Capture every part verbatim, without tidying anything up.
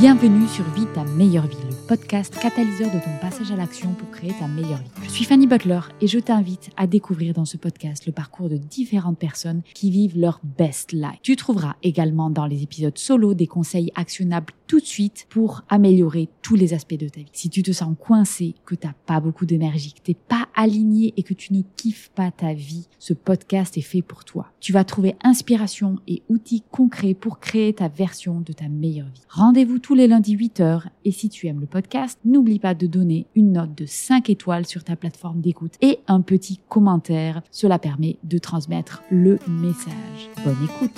Bienvenue sur Vie ta meilleure vie, le podcast catalyseur de ton passage à l'action pour créer ta meilleure vie. Je suis Fanny Butler et je t'invite à découvrir dans ce podcast le parcours de différentes personnes qui vivent leur best life. Tu trouveras également dans les épisodes solo des conseils actionnables tout de suite pour améliorer tous les aspects de ta vie. Si tu te sens coincé, que t'as pas beaucoup d'énergie, que t'es pas aligné et que tu ne kiffes pas ta vie, ce podcast est fait pour toi. Tu vas trouver inspiration et outils concrets pour créer ta version de ta meilleure vie. Rendez-vous tous les lundis huit heures et si tu aimes le podcast, n'oublie pas de donner une note de cinq étoiles sur ta plateforme d'écoute et un petit commentaire. Cela permet de transmettre le message. Bonne écoute.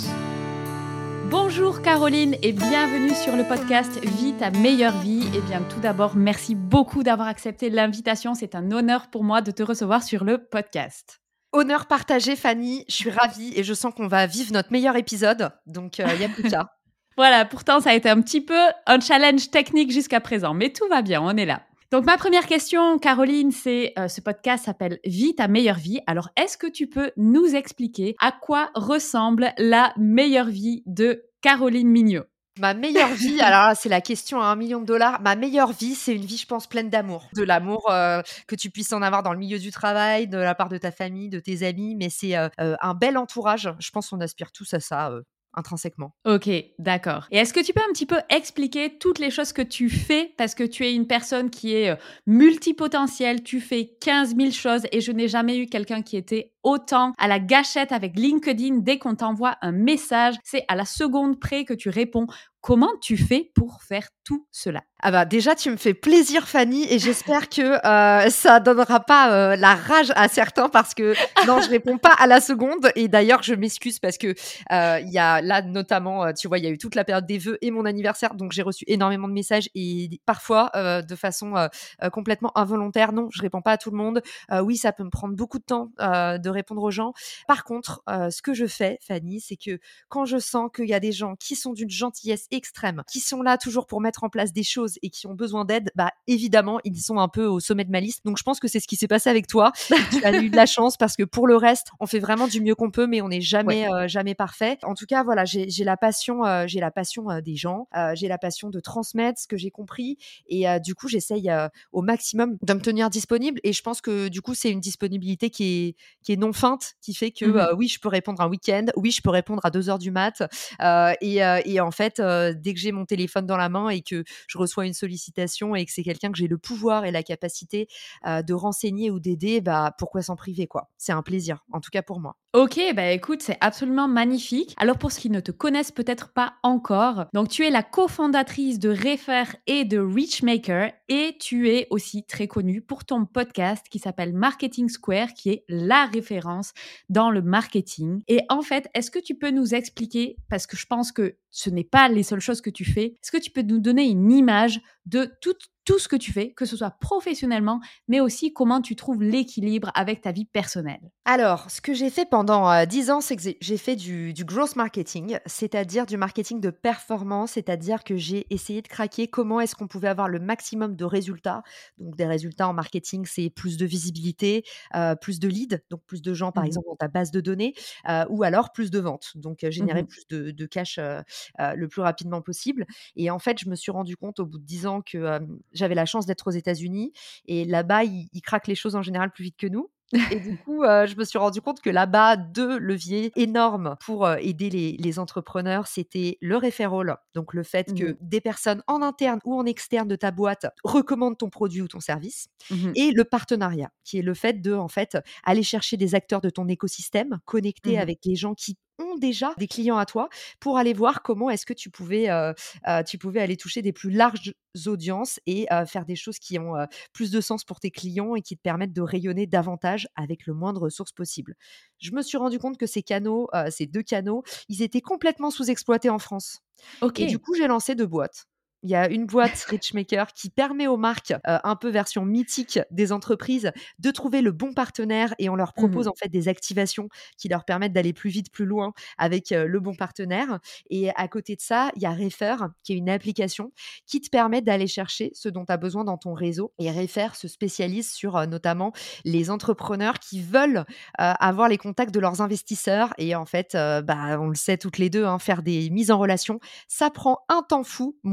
Bonjour Caroline et bienvenue sur le podcast Vie ta meilleure vie. Et bien tout d'abord, merci beaucoup d'avoir accepté l'invitation. C'est un honneur pour moi de te recevoir sur le podcast. Honneur partagé Fanny, je suis ravie et je sens qu'on va vivre notre meilleur épisode. Donc il euh, n'y a plus qu'à. Voilà, pourtant ça a été un petit peu un challenge technique jusqu'à présent, mais tout va bien, on est là. Donc ma première question, Caroline, c'est euh, ce podcast s'appelle Vie ta meilleure vie. Alors est-ce que tu peux nous expliquer à quoi ressemble la meilleure vie de Caroline Mignot? Ma meilleure vie, alors là, c'est la question à un million de dollars. Ma meilleure vie, c'est une vie, je pense, pleine d'amour. De l'amour euh, que tu puisses en avoir dans le milieu du travail, de la part de ta famille, de tes amis, mais c'est euh, euh, un bel entourage. Je pense qu'on aspire tous à ça. Euh. intrinsèquement. Ok, d'accord. Et est-ce que tu peux un petit peu expliquer toutes les choses que tu fais parce que tu es une personne qui est euh, multipotentielle, tu fais quinze mille choses et je n'ai jamais eu quelqu'un qui était autant à la gâchette avec LinkedIn. Dès qu'on t'envoie un message, c'est à la seconde près que tu réponds. Comment tu fais pour faire tout cela? Ah bah déjà, tu me fais plaisir, Fanny, et j'espère que euh, ça donnera pas euh, la rage à certains parce que non, je réponds pas à la seconde. Et d'ailleurs, je m'excuse parce que euh, il y a là notamment, euh, tu vois, il y a eu toute la période des vœux et mon anniversaire, donc j'ai reçu énormément de messages et parfois euh, de façon euh, euh, complètement involontaire. Non, je réponds pas à tout le monde. Euh, oui, ça peut me prendre beaucoup de temps euh, de répondre aux gens. Par contre, euh, ce que je fais, Fanny, c'est que quand je sens qu'il y a des gens qui sont d'une gentillesse extrême, qui sont là toujours pour mettre en place des choses et qui ont besoin d'aide, bah évidemment, ils sont un peu au sommet de ma liste. Donc je pense que c'est ce qui s'est passé avec toi. Tu as eu de la chance parce que pour le reste, on fait vraiment du mieux qu'on peut, mais on n'est jamais, ouais. euh, jamais parfait. En tout cas, voilà, j'ai, j'ai la passion, euh, j'ai la passion euh, des gens, euh, j'ai la passion de transmettre ce que j'ai compris et euh, du coup, j'essaye euh, au maximum de me tenir disponible. Et je pense que du coup, c'est une disponibilité qui est, qui est non feinte, qui fait que mm-hmm. euh, oui, je peux répondre un week-end, oui, je peux répondre à deux heures du mat. Euh, et, euh, et en fait, euh, dès que j'ai mon téléphone dans la main et que je reçois une sollicitation et que c'est quelqu'un que j'ai le pouvoir et la capacité euh, de renseigner ou d'aider, bah pourquoi s'en priver quoi. C'est un plaisir, en tout cas pour moi. Ok, bah écoute, c'est absolument magnifique. Alors pour ceux qui ne te connaissent peut-être pas encore, donc tu es la cofondatrice de Refer et de Reachmaker et tu es aussi très connue pour ton podcast qui s'appelle Marketing Square, qui est la référence dans le marketing. Et en fait, est-ce que tu peux nous expliquer, parce que je pense que ce n'est pas les seules choses que tu fais, est-ce que tu peux nous donner une image de toute tout ce que tu fais, que ce soit professionnellement, mais aussi comment tu trouves l'équilibre avec ta vie personnelle? Alors, ce que j'ai fait pendant euh, dix ans, c'est que j'ai fait du, du growth marketing, c'est-à-dire du marketing de performance, c'est-à-dire que j'ai essayé de craquer comment est-ce qu'on pouvait avoir le maximum de résultats. Donc, des résultats en marketing, c'est plus de visibilité, euh, plus de leads, donc plus de gens, par mmh. exemple, dans ta base de données, euh, ou alors plus de ventes, donc euh, générer mmh. plus de, de cash euh, euh, le plus rapidement possible. Et en fait, je me suis rendu compte au bout de dix ans que euh, j'avais la chance d'être aux États-Unis et là-bas, ils, ils craquent les choses en général plus vite que nous. Et du coup, euh, je me suis rendu compte que là-bas, deux leviers énormes pour euh, aider les, les entrepreneurs, c'était le referral, donc le fait que mmh. des personnes en interne ou en externe de ta boîte recommandent ton produit ou ton service, mmh. et le partenariat, qui est le fait de en fait aller chercher des acteurs de ton écosystème, connecter mmh. avec les gens qui ont déjà des clients à toi pour aller voir comment est-ce que tu pouvais, euh, euh, tu pouvais aller toucher des plus larges audiences et euh, faire des choses qui ont euh, plus de sens pour tes clients et qui te permettent de rayonner davantage avec le moins de ressources possible. Je me suis rendu compte que ces canaux, euh, ces deux canaux, ils étaient complètement sous-exploités en France. Okay. Et du coup, j'ai lancé deux boîtes. Il y a une boîte Reachmaker qui permet aux marques, euh, un peu version mythique des entreprises, de trouver le bon partenaire et on leur propose mmh. en fait des activations qui leur permettent d'aller plus vite, plus loin avec euh, le bon partenaire. Et à côté de ça, il y a Refer qui est une application qui te permet d'aller chercher ce dont tu as besoin dans ton réseau. Et Refer se spécialise sur euh, notamment les entrepreneurs qui veulent euh, avoir les contacts de leurs investisseurs. Et en fait, euh, bah, on le sait toutes les deux, hein, faire des mises en relation, ça prend un temps fou. Moi, ça me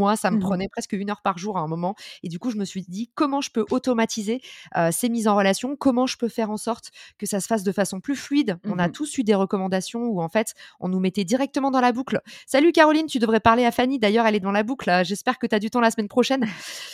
Mmh. prenait presque une heure par jour à un moment et du coup, je me suis dit: «Comment je peux automatiser, heu, ces mises en relation? Comment je peux faire en sorte que ça se fasse de façon plus fluide?» On a Mmh. tous eu des recommandations où en fait, on nous mettait directement dans la boucle. «Salut Caroline, tu devrais parler à Fanny, d'ailleurs elle est dans la boucle, heu, j'espère que tu as du temps la semaine prochaine».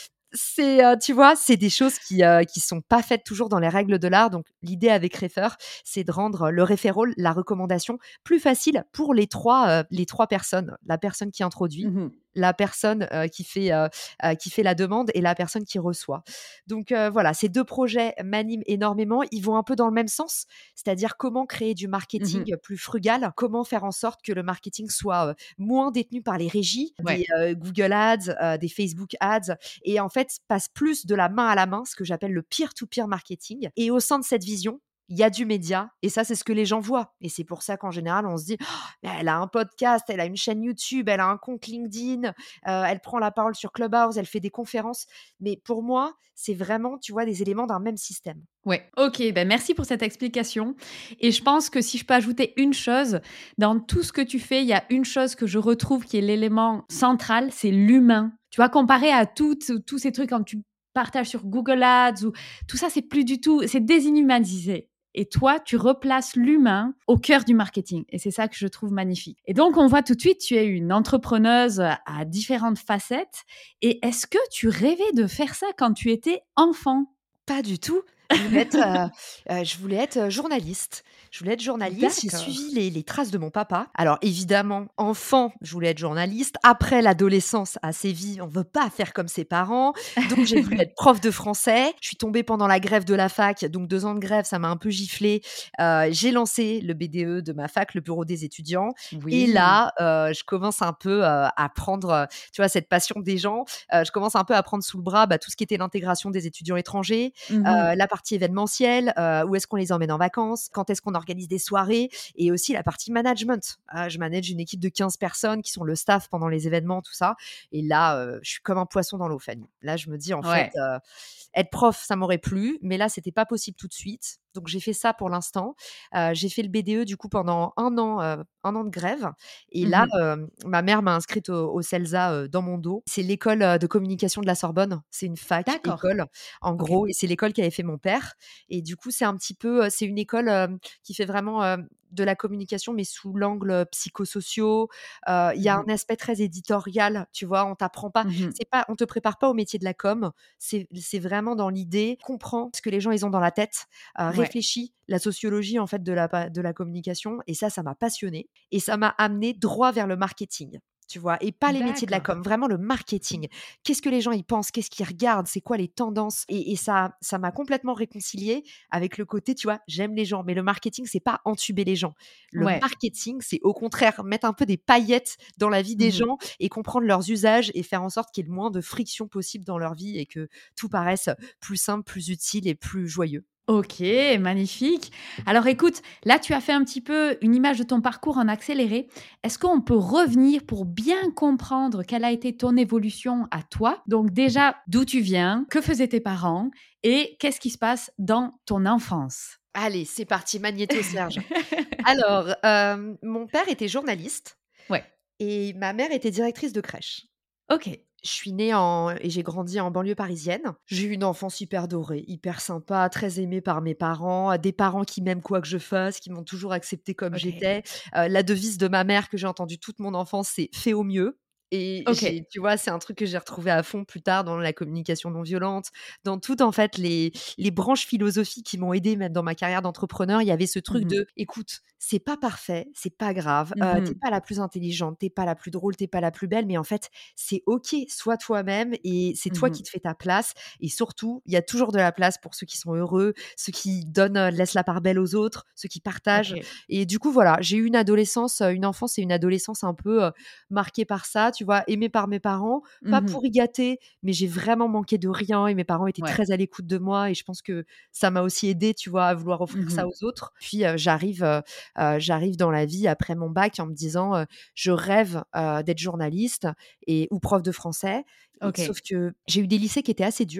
C'est, heu, tu vois, c'est des choses qui, heu, qui sont pas faites toujours dans les règles de l'art. Donc l'idée avec Refer, c'est de rendre le referral, la recommandation, plus facile pour les trois, heu, les trois personnes. La personne qui introduit, Mmh. la personne, heu, qui fait, heu heu, qui fait la demande et la personne qui reçoit. Donc heu, voilà, ces deux projets m'animent énormément. Ils vont un peu dans le même sens, c'est-à-dire comment créer du Mmh. marketing plus frugal, comment faire en sorte que le marketing soit, heu, moins détenu par les régies, Ouais. des, heu, Google Ads, heu, des Facebook Ads et en fait, passe plus de la main à la main, ce que j'appelle le peer-to-peer marketing. Et au sein de cette vision, il y a du média et ça, c'est ce que les gens voient. Et c'est pour ça qu'en général, on se dit: «Oh, mais elle a un podcast, elle a une chaîne YouTube, elle a un compte LinkedIn, heu, elle prend la parole sur Clubhouse, elle fait des conférences». Mais pour moi, c'est vraiment, tu vois, des éléments d'un même système. Ouais, OK, ben, merci pour cette explication et je pense que si je peux ajouter une chose, dans tout ce que tu fais, il y a une chose que je retrouve qui est l'élément central, c'est l'humain. Tu vois, comparé à toutes tous ces trucs quand tu partages sur Google Ads ou tout ça, c'est plus du tout, c'est déshumanisé et toi, tu replaces l'humain au cœur du marketing et c'est ça que je trouve magnifique et donc on voit tout de suite, tu es une entrepreneuse à différentes facettes et est-ce que tu rêvais de faire ça quand tu étais enfant? Pas du tout. Je voulais être, heu heu, je voulais être, heu, journaliste. Je voulais être journaliste, j'ai D'accord. suivi les les traces de mon papa. Alors évidemment, enfant, je voulais être journaliste. Après l'adolescence a sévi, on veut pas faire comme ses parents, donc j'ai voulu être prof de français. Je suis tombée pendant la grève de la fac, donc deux ans de grève, ça m'a un peu giflé. Heu, j'ai lancé le B D E de ma fac, le bureau des étudiants et Oui. là, heu, je commence un peu, heu, à prendre, heu, tu vois, cette passion des gens. Heu, je commence un peu à prendre sous le bras, bah, tout ce qui était l'intégration des étudiants étrangers, Mmh. heu, la partie événementielle, heu, où est-ce qu'on les emmène en vacances, quand est-ce qu'on organise des soirées et aussi la partie management. Heu, je manage une équipe de quinze personnes qui sont le staff pendant les événements, tout ça et là, heu, je suis comme un poisson dans l'eau, Fanny. Là, je me dis en fait, Ouais. heu, être prof, ça m'aurait plu, mais là, c'était pas possible tout de suite. Donc j'ai fait ça pour l'instant. Heu, j'ai fait le B D E du coup pendant un an, heu, un an de grève et là, Mmh. hem, ma mère m'a inscrite au au CELSA, heu, dans mon dos. C'est l'école, heu, de communication de la Sorbonne. C'est une fac D'accord. école en OK. gros et c'est l'école qu'avait fait mon père et du coup, c'est un petit peu, heu, c'est une école, hem, qui fait vraiment, hem, de la communication mais sous l'angle, heu, psychosociaux. Heu, il y a Mmh. un aspect très éditorial, tu vois? On t'apprend pas Mmh. c'est pas on te prépare pas au métier de la com, c'est c'est vraiment dans l'idée, comprends ce que les gens ils ont dans la tête, heu, Ouais. réfléchis la sociologie en fait de la pa de la communication et ça, ça m'a passionnée et ça m'a amenée droit vers le marketing, tu vois? Et pas les métiers de la D'accord. com, vraiment le marketing. Qu'est-ce que les gens ils pensent? Qu'est-ce qu'ils regardent? C'est quoi les tendances? Et et ça ça m'a complètement réconciliée avec le côté, tu vois, j'aime les gens, mais le marketing, c'est pas entuber les gens. Le Ouais. marketing, c'est au contraire mettre un peu des paillettes dans la vie des Mmh. gens et comprendre leurs usages et faire en sorte qu'il y ait le moins de friction possible dans leur vie et que tout paraisse plus simple, plus utile et plus joyeux. OK, magnifique. Alors écoute, là, tu as fait un petit peu une image de ton parcours en accéléré. Est-ce qu'on peut revenir pour bien comprendre quelle a été ton évolution à toi? Donc déjà, d'où tu viens? Que faisaient tes parents? Et qu'est-ce qui se passe dans ton enfance? Allez, c'est parti, Magnéto Serge. Alors, hem, mon père était journaliste Ouais, et ma mère était directrice de crèche. OK. Je suis née en et j'ai grandi en banlieue parisienne. J'ai eu une enfance hyper dorée, hyper sympa, très aimée par mes parents, des parents qui m'aiment quoi que je fasse, qui m'ont toujours acceptée comme OK. j'étais. Heu, la devise de ma mère que j'ai entendue toute mon enfance, c'est: «Fais au mieux» et j'ai OK. tu vois, c'est un truc que j'ai retrouvé à fond plus tard dans la communication non violente, dans toutes en fait les les branches philosophiques qui m'ont aidée même dans ma carrière d'entrepreneur. Il y avait ce truc Mmh. de: «Écoute, c'est pas parfait, c'est pas grave, heu, tu Mmh. pas la plus intelligente, t'es pas la plus drôle, t'es pas la plus belle, mais en fait, c'est OK, sois toi-même et c'est toi qui Mmh. te fais ta place et surtout, il y a toujours de la place pour ceux qui sont heureux, ceux qui donnent, heu, laissent la part belle aux autres, ceux qui partagent OK. et du coup, voilà, j'ai eu une adolescence, heu, une enfance et une adolescence un peu, heu, marquée par ça, tu vois? Aimée par mes parents, pas Mmh. pourri gâté, mais j'ai vraiment manqué de rien et mes parents étaient Ouais. très à l'écoute de moi et je pense que ça m'a aussi aidée, tu vois, à vouloir offrir ça Mmh. aux autres. Puis, heu, j'arrive, heu heu, j'arrive dans la vie après mon bac en me disant, heu: «Je rêve, heu, d'être journaliste et ou prof de français» et OK. sauf que j'ai eu des lycées qui étaient assez durs.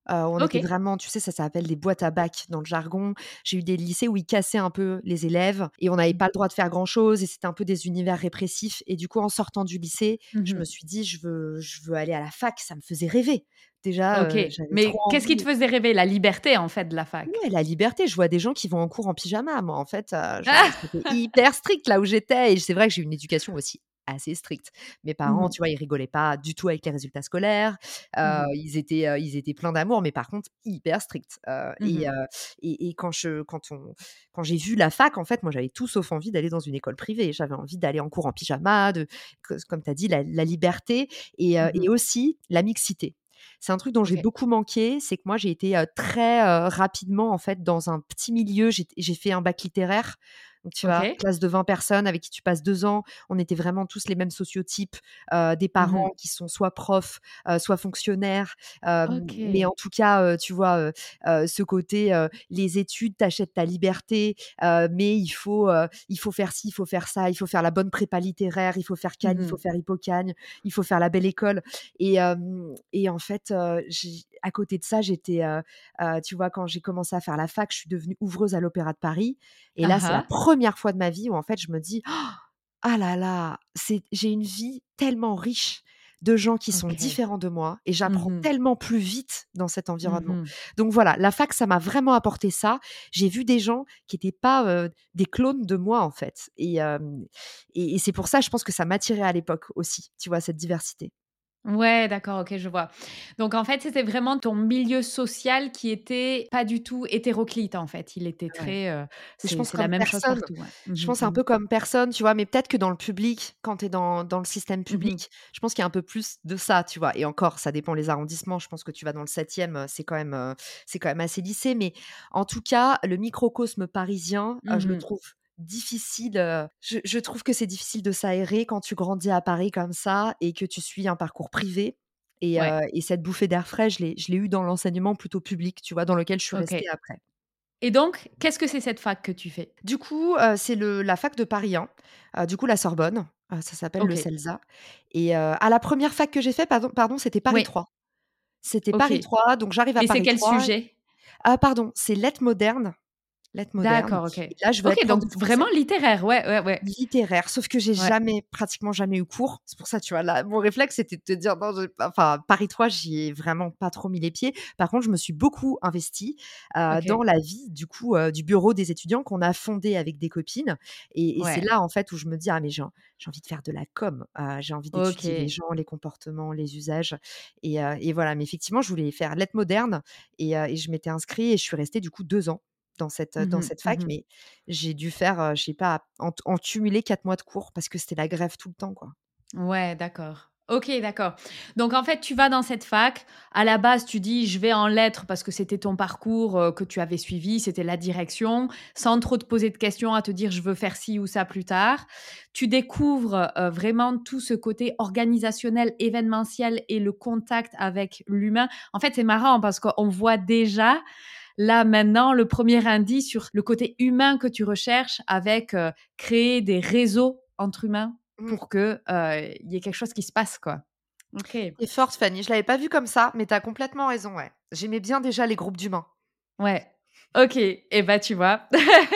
Heu, on était OK. vraiment, tu sais, ça s'appelle des boîtes à bac dans le jargon. J'ai eu des lycées où ils cassaient un peu les élèves et on n'avait Mmh. pas le droit de faire grand chose et c'était un peu des univers répressifs et du coup, en sortant du lycée, Mmh je me mh. suis dit: «Je veux je veux aller à la fac», ça me faisait rêver. Déjà, OK, heu, j'avais trop mais qu'est-ce qui te envie. faisait rêver? La liberté, en fait, de la fac? Ouais, la liberté, je vois des gens qui vont en cours en pyjama. Moi, en fait, heu, je c'était hyper strict là où j'étais et c'est vrai que j'ai eu une éducation aussi assez stricte. Mes Mmh parents, mh. tu vois, ils rigolaient pas du tout avec les résultats scolaires. Mmh Heu, mh. ils étaient, heu, ils étaient pleins d'amour, mais par contre hyper stricts. Heu Mmh et mh. heu et et quand je quand on quand j'ai vu la fac, en fait, moi, j'avais tout sauf envie d'aller dans une école privée. J'avais envie d'aller en cours en pyjama, de que comme tu as dit, la la liberté et heu Mmh mh. et aussi la mixité. C'est un truc dont j'ai OK. beaucoup manqué, c'est que moi j'ai été, heu, très, heu, rapidement en fait dans un petit milieu. J'ai j'ai fait un bac littéraire, donc tu vois? OK. Classe de vingt personnes avec qui tu passes deux ans. On était vraiment tous les mêmes sociotypes, heu, des Mmh mh. parents qui sont soit profs, heu, soit fonctionnaires, hem, mais OK. en tout cas, heu, tu vois, heu heu, ce côté, heu, les études, tu achètes ta liberté, heu, mais il faut, heu, il faut faire ci, il faut faire ça, il faut faire la bonne prépa littéraire, il faut faire Mmh Cannes, il faut mh. faire Hippocagne, il faut faire la belle école et hem et en fait, heu, j'ai à côté de ça, j'étais, heu heu, tu vois, quand j'ai commencé à faire la fac, je suis devenue ouvreuse à l'Opéra de Paris et Ah là, c'est la ah. première fois de ma vie où en fait, je me dis: «Ah là là, c'est j'ai une vie tellement riche de gens qui sont OK. différents de moi et Mmh j'apprends mh. tellement plus vite dans cet Mmh environnement». mh. Donc voilà, la fac, ça m'a vraiment apporté ça. J'ai vu des gens qui étaient pas, heu, des clones de moi, en fait et hem et et c'est pour ça, je pense que ça m'attirait à l'époque aussi, tu vois, cette diversité. Ouais, d'accord, OK, je vois. Donc en fait, c'était vraiment ton milieu social qui était pas du tout hétéroclite, en fait. Il était Ouais. très, heu, Et je c'est pense c'est la comme même chose personne. partout, ouais. Mmh Je mh, pense un mmh. peu comme personne, tu vois? Mais peut-être que dans le public, quand tu es dans dans le système Mmh mh. public, je pense qu'il y a un peu plus de ça, tu vois? Et encore, ça dépend les arrondissements. Je pense que tu vas dans le septième, heu, c'est quand même, heu, c'est quand même assez lissé. Mais en tout cas, le microcosme parisien, heu, Mmh je le mh. trouve difficile, heu, je je trouve que c'est difficile de s'aérer quand tu grandis à Paris comme ça et que tu suis un parcours privé et Ouais, heu et cette bouffée d'air frais, je l'ai je l'ai eue dans l'enseignement plutôt public, tu vois? Dans lequel je suis OK. restée après. Et donc, qu'est-ce que c'est cette fac que tu fais? Du coup, heu, c'est le la fac de Paris un, heu, du coup la Sorbonne, heu, ça s'appelle le OK. CELSA et heu, ah la première fac que j'ai fait pardon pardon, c'était Paris Oui, trois. C'était OK. Paris trois, donc j'arrive à Et c'est Paris quel trois. sujet? Ah pardon, c'est lettres modernes, lettres modernes D'accord, OK. et là je veux être OK, prof donc de vraiment français. littéraire, ouais, ouais, ouais. Littéraire, sauf que j'ai Ouais. jamais, pratiquement jamais eu cours. C'est pour ça, tu vois, là, mon réflexe, c'était de te dire: «Non, j'ai pas» enfin, Paris trois, j'y ai vraiment pas trop mis les pieds. Par contre, je me suis beaucoup investie, heu, dans OK. la vie, du coup, heu, du bureau des étudiants qu'on a fondé avec des copines et et c'est Ouais. là, en fait, où je me dis: «Ah mais j'ai en j'ai envie de faire de la com, heu, j'ai envie d'étudier les OK. gens, les comportements, les usages» et heu et voilà. Mais effectivement, je voulais faire lettres modernes et heu et je m'étais inscrite et je suis restée, du coup, deux ans dans cette, Mmh dans mh. cette fac. Mmh mh. Mais j'ai dû faire, heu, je sais pas, en en cumulé quatre mois de cours parce que c'était la grève tout le temps, quoi. Ouais, d'accord. OK, d'accord. Donc en fait, tu vas dans cette fac. À la base, tu dis: «Je vais en lettres» parce que c'était ton parcours, heu, que tu avais suivi, c'était la direction, sans trop te poser de questions, à te dire: «Je veux faire ci ou ça plus tard». Tu découvres, heu, vraiment tout ce côté organisationnel, événementiel et le contact avec l'humain. En fait, c'est marrant parce qu'on voit déjà, là, maintenant, le premier indice sur le côté humain que tu recherches avec, heu, créer des réseaux entre humains Mmh. pour que, heu, il y ait quelque chose qui se passe, quoi. OK. Tu es forte Fanny, je l'avais pas vu comme ça, mais tu as complètement raison, ouais. J'aimais bien déjà les groupes d'humains. Ouais. OK et bah, tu vois?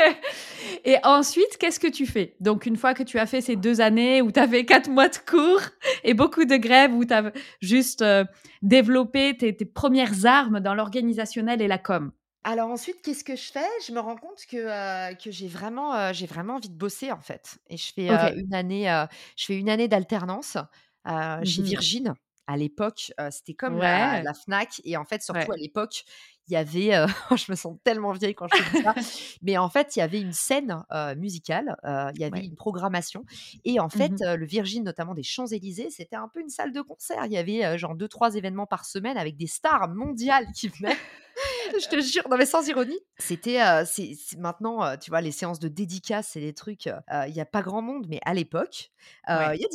Et ensuite, qu'est-ce que tu fais? Donc une fois que tu as fait ces deux années où tu avais quatre mois de cours et beaucoup de grèves, où tu as juste, heu, développé tes tes premières armes dans l'organisationnel et la com. Alors ensuite, qu'est-ce que je fais? Je me rends compte que, heu, que j'ai vraiment, heu, j'ai vraiment envie de bosser, en fait et je fais, heu, OK. une année, heu, je fais une année d'alternance, heu, Mmh chez mh. Virgin. À l'époque, heu, c'était comme la Ouais, la Fnac et en fait, surtout ouais. à l'époque, il y avait, heu, je me sens tellement vieille quand je te dis ça, mais en fait, il y avait une scène, heu, musicale, heu, il y avait Ouais. une programmation et en Mmh fait, mh. heu, le Virgin, notamment des Champs-Élysées, c'était un peu une salle de concert. Il y avait, heu, genre deux trois événements par semaine avec des stars mondiales qui venaient. Je te jure, non mais sans ironie. C'était, heu, c'est c'est maintenant, heu, tu vois, les séances de dédicaces, c'est des trucs, heu, il y a pas grand monde, mais à l'époque, heu, Ouais. il y a dix ans,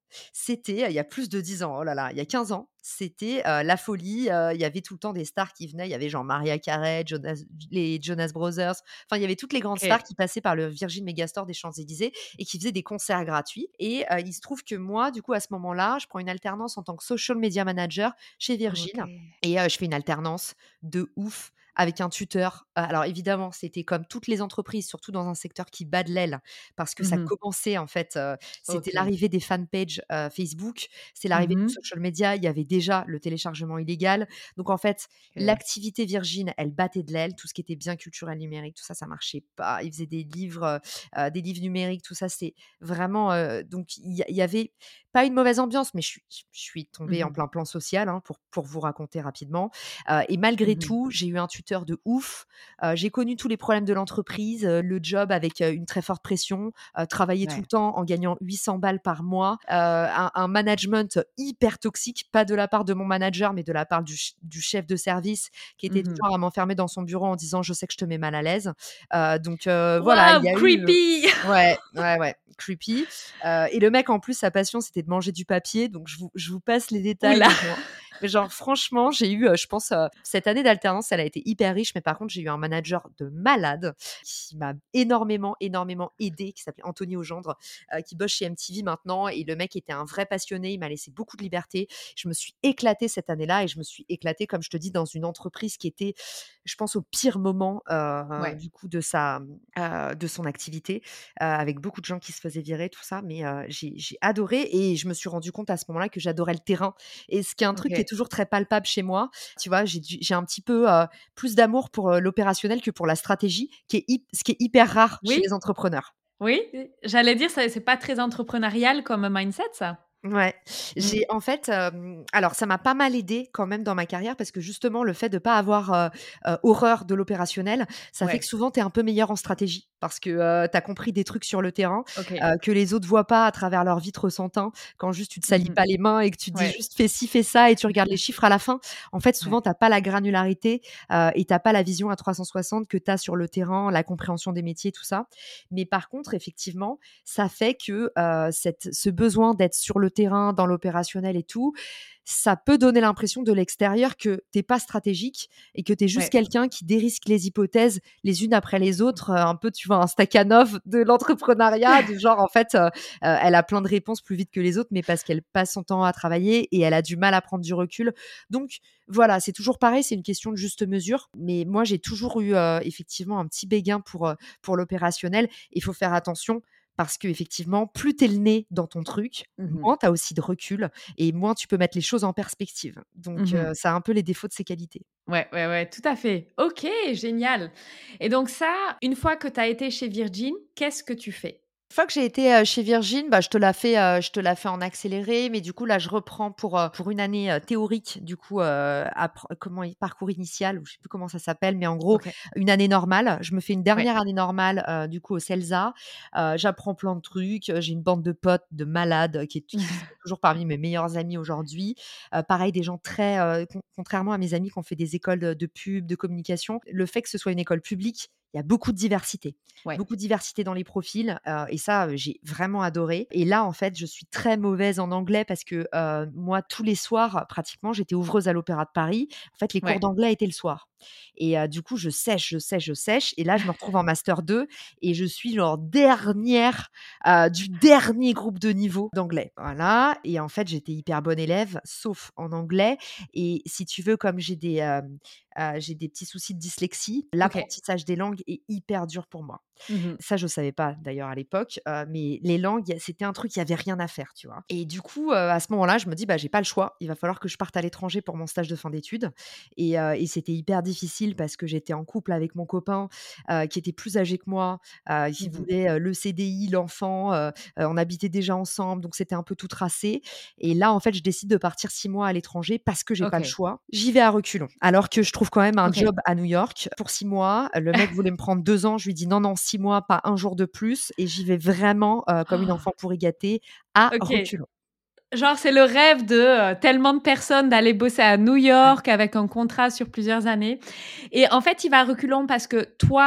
C'était, il y a plus de dix ans, oh là là, il y a quinze ans. C'était, heu, la folie, heu, il y avait tout le temps des stars qui venaient. Il y avait genre Mariah Carey, Jonas les Jonas Brothers. Enfin, il y avait toutes les grandes stars OK. qui passaient par le Virgin Megastore des Champs-Élysées et qui faisaient des concerts gratuits et heu, il se trouve que moi, du coup, à ce moment-là, je prends une alternance en tant que social media manager chez Virgin OK. et heu, je fais une alternance de ouf avec un tuteur. Heu, alors évidemment, c'était comme toutes les entreprises, surtout dans un secteur qui bat de l'aile parce que ça Mmh. commençait en fait, heu, c'était OK. l'arrivée des fan pages, heu, Facebook, c'est l'arrivée du Mmh. social media, il y avait déjà le téléchargement illégal. Donc en fait, OK. l'activité Virgin, elle battait de l'aile, tout ce qui était bien culturel numérique, tout ça, ça marchait pas. Ils faisaient des livres, heu heu, des livres numériques, tout ça, c'est vraiment, heu, donc il y a il y avait pas une mauvaise ambiance, mais je suis je suis tombée en Mmh. plein plan social, hein, pour pour vous raconter rapidement. Heu et malgré Mmh. tout, j'ai eu un tuteur de ouf. Heu, j'ai connu tous les problèmes de l'entreprise, heu, le job avec, heu, une très forte pression, heu, travailler tout Ouais. le temps en gagnant huit cents balles par mois, heu, un un management hyper toxique, pas de la part de mon manager, mais de la part du ch du chef de service qui était du Mmh. genre à m'enfermer dans son bureau en disant: «Je sais que je te mets mal à l'aise». Heu, donc heu, voilà, il y Waouh, a eu, heu creepy! ouais, ouais, ouais, creepy, heu et le mec en plus sa passion c'était de manger du papier, donc je vous je vous passe les Ouh détails, là! mais genre mais genre franchement, j'ai eu, heu, je pense, heu, cette année d'alternance, elle a été hyper riche, mais par contre, j'ai eu un manager de malade qui m'a énormément, énormément aidée, qui s'appelait Anthony Ogendre, heu, qui bosse chez M T V maintenant et le mec était un vrai passionné, il m'a laissé beaucoup de liberté. Je me suis éclatée cette année-là et je me suis éclatée, comme je te dis, dans une entreprise qui était, je pense, au pire moment, heu, Ouais. du coup de sa, mmh, de son activité, heu, avec beaucoup de gens qui se faisaient virer, tout ça, mais heu, j'ai j'ai adoré et je me suis rendu compte à ce moment-là que j'adorais le terrain et ce qui est un truc qui est OK. toujours très palpable chez moi, tu vois? J'ai du j'ai un petit peu, heu, plus d'amour pour, heu, l'opérationnel que pour la stratégie, qui est hyp ce qui est hyper rare chez les Oui, entrepreneurs. oui, j'allais dire ça c'est pas très entrepreneurial comme mindset ça? Ouais, Mmh. j'ai en fait, hem, alors ça m'a pas mal aidée quand même dans ma carrière parce que justement le fait de pas avoir, heu heu, horreur de l'opérationnel, ça fait que Ouais. souvent tu es un peu meilleur en stratégie parce que, heu, tu as compris des trucs sur le terrain, OK. heu, que les autres voient pas à travers leur vitre sans teint. Quand juste tu te salis Mmh. pas les mains et que tu te dis Ouais. juste: «Fais ci, fais ça» et tu regardes les chiffres à la fin. En fait, Ouais. souvent tu as pas la granularité, heu et tu as pas la vision à trois cent soixante que tu as sur le terrain, la compréhension des métiers, tout ça. Mais par contre, effectivement, ça fait que, heu, cette ce besoin d'être sur le terrain, dans l'opérationnel et tout, ça peut donner l'impression de l'extérieur que tu es pas stratégique et que tu es juste Ouais. quelqu'un qui dérisque les hypothèses les unes après les autres, heu, un peu, tu vois, un Stakhanov de l'entrepreneuriat, du genre, en fait, heu heu, elle a plein de réponses plus vite que les autres, mais parce qu'elle passe son temps à travailler et elle a du mal à prendre du recul. Donc voilà, c'est toujours pareil, c'est une question de juste mesure, mais moi, j'ai toujours eu, heu, effectivement un petit béguin pour, heu, pour l'opérationnel. Il faut faire attention parce qu'effectivement, plus tu es le nez dans ton truc, Mmh. moins tu as aussi de recul et moins tu peux mettre les choses en perspective. Donc Mmh. heu, ça a un peu les défauts de ses qualités. Ouais, ouais, ouais, tout à fait. OK, génial et donc ça, une fois que tu as été chez Virgin, qu'est-ce que tu fais? Une fois que j'ai été, heu, chez Virgin, bah, je te la fais, heu, je te la fais en accéléré, mais du coup, là, je reprends pour, heu, pour une année, heu, théorique, du coup, heu, appr comment i parcours initial ou je sais plus comment ça s'appelle, mais en gros, OK. une année normale. Je me fais une Ouais. dernière année normale, heu, du coup, au CELSA. Heu, j'apprends plein de trucs, heu, j'ai une bande de potes de malades, heu, qui est qui sont toujours parmi mes meilleurs amis aujourd'hui. Heu, pareil, des gens très, heu, con contrairement à mes amis qui ont fait des écoles de de pub, de communication, le fait que ce soit une école publique, il y a beaucoup de diversité. Ouais. Beaucoup de diversité dans les profils, heu et ça, heu, j'ai vraiment adoré et là, en fait, je suis très mauvaise en anglais parce que, heu, moi, tous les soirs, pratiquement, j'étais ouvreuse à l'Opéra de Paris. En fait, les cours Ouais. d'anglais étaient le soir et heu, du coup, je sèche, je sèche, je sèche et là, je me retrouve en master deux et je suis genre dernière, heu, du dernier groupe de niveau d'anglais. Voilà et en fait, j'étais hyper bonne élève, sauf en anglais et si tu veux, comme j'ai des, hem, heu, j'ai des petits soucis de dyslexie, OK. l'apprentissage des langues est hyper dur pour moi. Mmh. Ça, je savais pas d'ailleurs à l'époque, heu, mais les langues, c'était un truc, il y avait rien à faire, tu vois? Et du coup, heu, à ce moment-là, je me dis: «Bah, j'ai pas le choix, il va falloir que je parte à l'étranger pour mon stage de fin d'études» et heu et c'était hyper difficile parce que j'étais en couple avec mon copain, heu, qui était plus âgé que moi, heu, qui Mmh. voulait, heu, le C D I, l'enfant, heu heu, on habitait déjà ensemble, donc c'était un peu tout tracé et là, en fait, je décide de partir six mois à l'étranger parce que j'ai pas le OK. choix. J'y vais à reculons, alors que je trouve quand même un OK. job à New York pour six mois. Le mec voulait me prendre deux ans, je lui dis: «Non, non, six mois, pas un jour de plus» et j'y vais vraiment, heu, comme une enfant pourri gâtée, à OK. reculons. Genre, c'est le rêve de, heu, tellement de personnes d'aller bosser à New Ouais. York avec un contrat sur plusieurs années et en fait, il va à reculons parce que toi,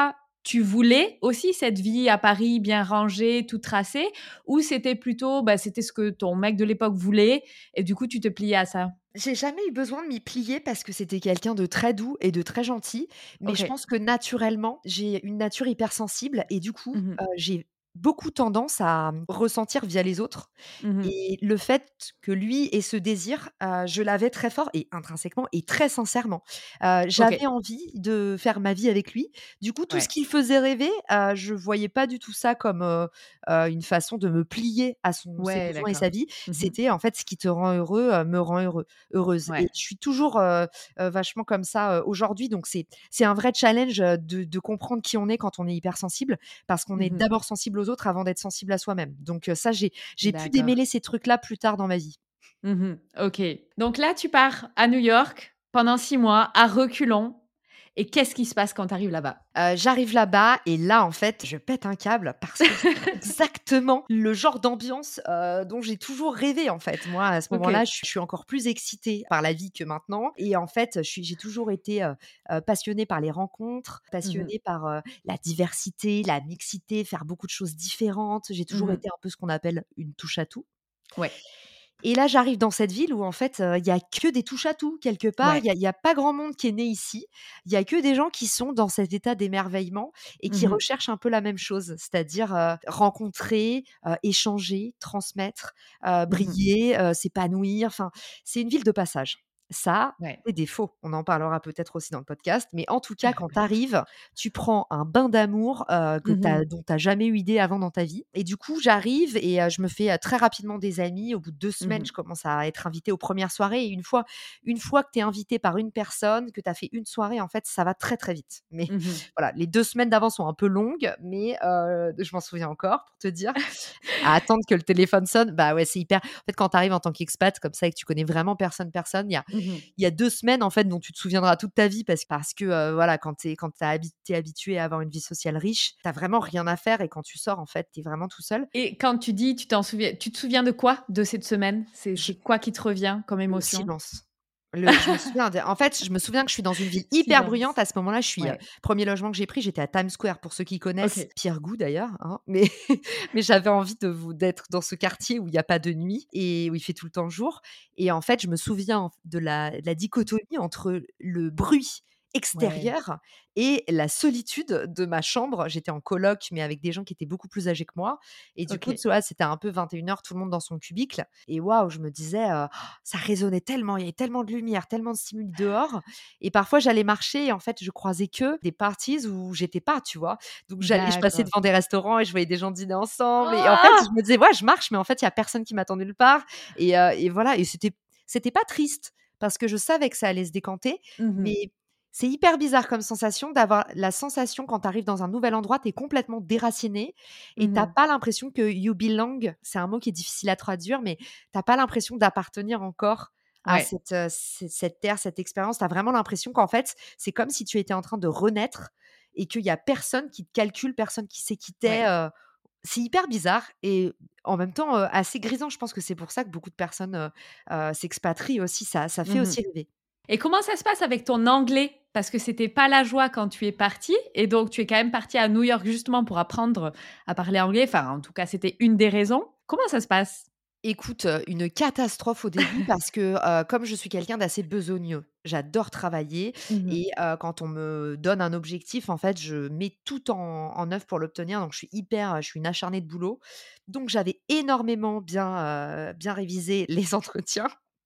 tu voulais aussi cette vie à Paris bien rangée, tout tracé, ou c'était plutôt, bah, c'était ce que ton mec de l'époque voulait et du coup, tu te pliais à ça? J'ai jamais eu besoin de m'y plier parce que c'était quelqu'un de très doux et de très gentil, mais je OK. pense que naturellement, j'ai une nature hypersensible et du coup, Mmh mh. heu, j'ai beaucoup tendance à, mmh, ressentir via les autres Mmh mh. et le fait que lui ait ce désir, heu, je l'avais très fort et intrinsèquement et très sincèrement. Heu, OK. j'avais envie de faire ma vie avec lui. Du coup, tout ce Ouais. qui faisait rêver, heu, je voyais pas du tout ça comme, heu heu, une façon de me plier à son ses Ouais, besoins et d'accord. sa vie. Mmh mh. C'était en fait ce qui te rend heureux, heu, me rend heureux heureuse et Ouais. je suis toujours, heu heu, vachement comme ça, heu, aujourd'hui donc c'est c'est un vrai challenge, heu, de de comprendre qui on est quand on est hypersensible parce qu'on est Mmh mh. d'abord sensible aux autres avant d'être sensible à soi-même donc heu, ça j'ai j'ai pu D'accord. démêler ces trucs-là plus tard dans ma vie. Mmh mh. OK. Donc là, tu pars à New York pendant six mois à reculons et qu'est-ce qui se passe quand tu arrives là-bas? Heu, j'arrive là-bas et là, en fait, je pète un câble parce que c'est exactement le genre d'ambiance, heu, dont j'ai toujours rêvé, en fait. Moi, à ce moment-là, OK. je suis je suis encore plus excitée par la vie que maintenant et en fait, je suis j'ai toujours été, heu heu, passionnée par les rencontres, Mmh mh. passionnée par, heu, la diversité, la mixité, faire beaucoup de choses différentes. J'ai Mmh toujours mh. été un peu ce qu'on appelle une touche à tout. Ouais. Et là, j'arrive dans cette ville où en fait, heu, il y a que des touches à tout quelque part. Il Ouais. y a il y a pas grand monde qui est né ici. Il y a que des gens qui sont dans cet état d'émerveillement et Mmh qui mh. recherchent un peu la même chose, c'est-à-dire, heu, rencontrer, heu, échanger, transmettre, heu, Mmh mh. briller, heu, s'épanouir. Enfin, c'est une ville de passage. Ça a Ouais. des défauts, on en parlera peut-être aussi dans le podcast, mais en tout cas, quand tu arrives, tu prends un bain d'amour, heu, que Mmh tu mh. dont tu as jamais eu idée avant dans ta vie et du coup, j'arrive et heu, je me fais, heu, très rapidement des amis. Au bout de deux Mmh semaines, mh. je commence à être invitée aux premières soirées et une fois une fois que tu es invitée par une personne, que tu as fait une soirée, en fait, ça va très, très vite. Mais Mmh mh. voilà, les deux semaines d'avant sont un peu longues, mais heu, je m'en souviens encore pour te dire. À attendre que le téléphone sonne, bah, ouais, c'est hyper en fait, quand tu arrives en tant qu'expat comme ça et que tu connais vraiment personne, personne, il y a Mmh mh. il y a deux semaines, en fait, dont tu te souviendras toute ta vie parce parce que, heu, voilà, quand tu es quand tu as habi tu es habitué à avoir une vie sociale riche, tu as vraiment rien à faire et quand tu sors, en fait, tu es vraiment tout seul. Et quand tu dis tu t'en souviens tu te souviens de quoi de cette semaine? C'est Je c'est quoi qui te revient comme Le émotion? silence. Le je me souviens de en fait, je me souviens que je suis dans une ville hyper bruyante. Silence. À ce moment-là, je suis, heu, Ouais. premier logement que j'ai pris, j'étais à Times Square pour ceux qui connaissent. OK. Pierre Gou d'ailleurs, hein, mais mais j'avais envie de vous d'être dans ce quartier où il y a pas de nuit et où il fait tout le temps jour et en fait, je me souviens de la de la dichotomie entre le bruit Ouais. extérieur et la solitude de ma chambre. J'étais en coloc, mais avec des gens qui étaient beaucoup plus âgés que moi et du coup, OK. tu vois, c'était un peu vingt et une heures, tout le monde dans son cubicle et waouh, je me disais, heu ça résonnait tellement, il y avait tellement de lumière, tellement de stimuli dehors et parfois j'allais marcher et en fait, je croisais que des parties où j'étais pas, tu vois? Donc j'allais je passais D'accord. devant des restaurants et je voyais des gens dîner ensemble et en fait, je Ah! me disais: «Ouais, je marche, mais en fait, il y a personne qui m'attend nulle part» et heu et voilà et c'était c'était pas triste parce que je savais que ça allait se décanter, Mmh mh. mais c'est hyper bizarre comme sensation d'avoir la sensation quand tu arrives dans un nouvel endroit, tu es complètement déraciné et Mmh tu as mh. pas l'impression que you belong. C'est un mot qui est difficile à traduire, mais tu as pas l'impression d'appartenir encore à Ouais. cette, heu, c cette terre, cette expérience. Tu as vraiment l'impression qu'en fait, c'est comme si tu étais en train de renaître et qu'il y a personne qui te calcule, personne qui sait qui tu es, Ouais. heu, c'est hyper bizarre et en même temps, heu, assez grisant. Je pense que c'est pour ça que beaucoup de personnes, heu heu, s'expatrient aussi. Ça ça fait Mmh mh. aussi rêver. Et comment ça se passe avec ton anglais? Parce que c'était pas la joie quand tu es partie et donc tu es quand même partie à New York justement pour apprendre à parler anglais. Enfin, en tout cas, c'était une des raisons. Comment ça se passe? Écoute, heu, une catastrophe au début parce que, heu, comme je suis quelqu'un d'assez besogneux, j'adore travailler Mmh mh. et heu, quand on me donne un objectif, en fait, je mets tout en en œuvre pour l'obtenir. Donc je suis hyper, heu, je suis une acharnée de boulot. Donc j'avais énormément bien, heu, bien révisé les entretiens.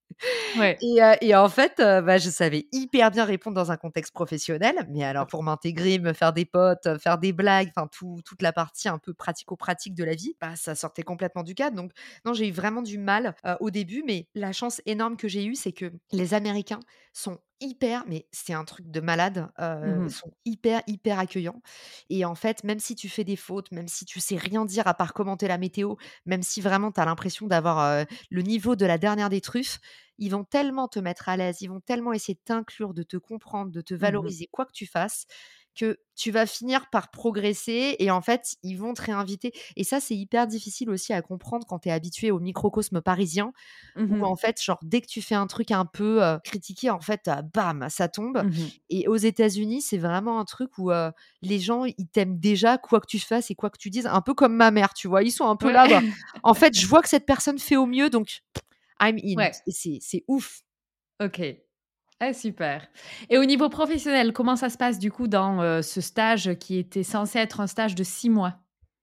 Ouais. Et heu et en fait, heu, bah, je savais hyper bien répondre dans un contexte professionnel, mais alors OK. pour m'intégrer, me faire des potes, heu, faire des blagues, enfin tout toute la partie un peu pratico-pratique de la vie, bah, ça sortait complètement du cadre. Donc non, j'ai eu vraiment du mal, heu, au début, mais la chance énorme que j'ai eue, c'est que les Américains sont hyper mais c'est un truc de malade, Mmh heu, mh. sont hyper, hyper accueillants et en fait, même si tu fais des fautes, même si tu sais rien dire à part commenter la météo, même si vraiment tu as l'impression d'avoir, heu, le niveau de la dernière des truffes, ils vont tellement te mettre à l'aise, ils vont tellement essayer de t'inclure, de te comprendre, de te Mmh mh. valoriser quoi que tu fasses, que tu vas finir par progresser et en fait, ils vont te réinviter et ça, c'est hyper difficile aussi à comprendre quand tu es habitué au microcosme parisien où Mmh. en fait, genre, dès que tu fais un truc un peu, heu, critiqué, en fait, heu, bam, ça tombe Mmh. et aux États-Unis, c'est vraiment un truc où, heu, les gens, ils t'aiment déjà quoi que tu fasses et quoi que tu dises, un peu comme ma mère, tu vois? Ils sont un peu Ouais. là, bah, en fait, je vois que cette personne fait au mieux donc I'm in Ouais, et c'est c'est ouf. OK. Ah super, et au niveau professionnel, comment ça se passe du coup dans, heu, ce stage qui était censé être un stage de six mois?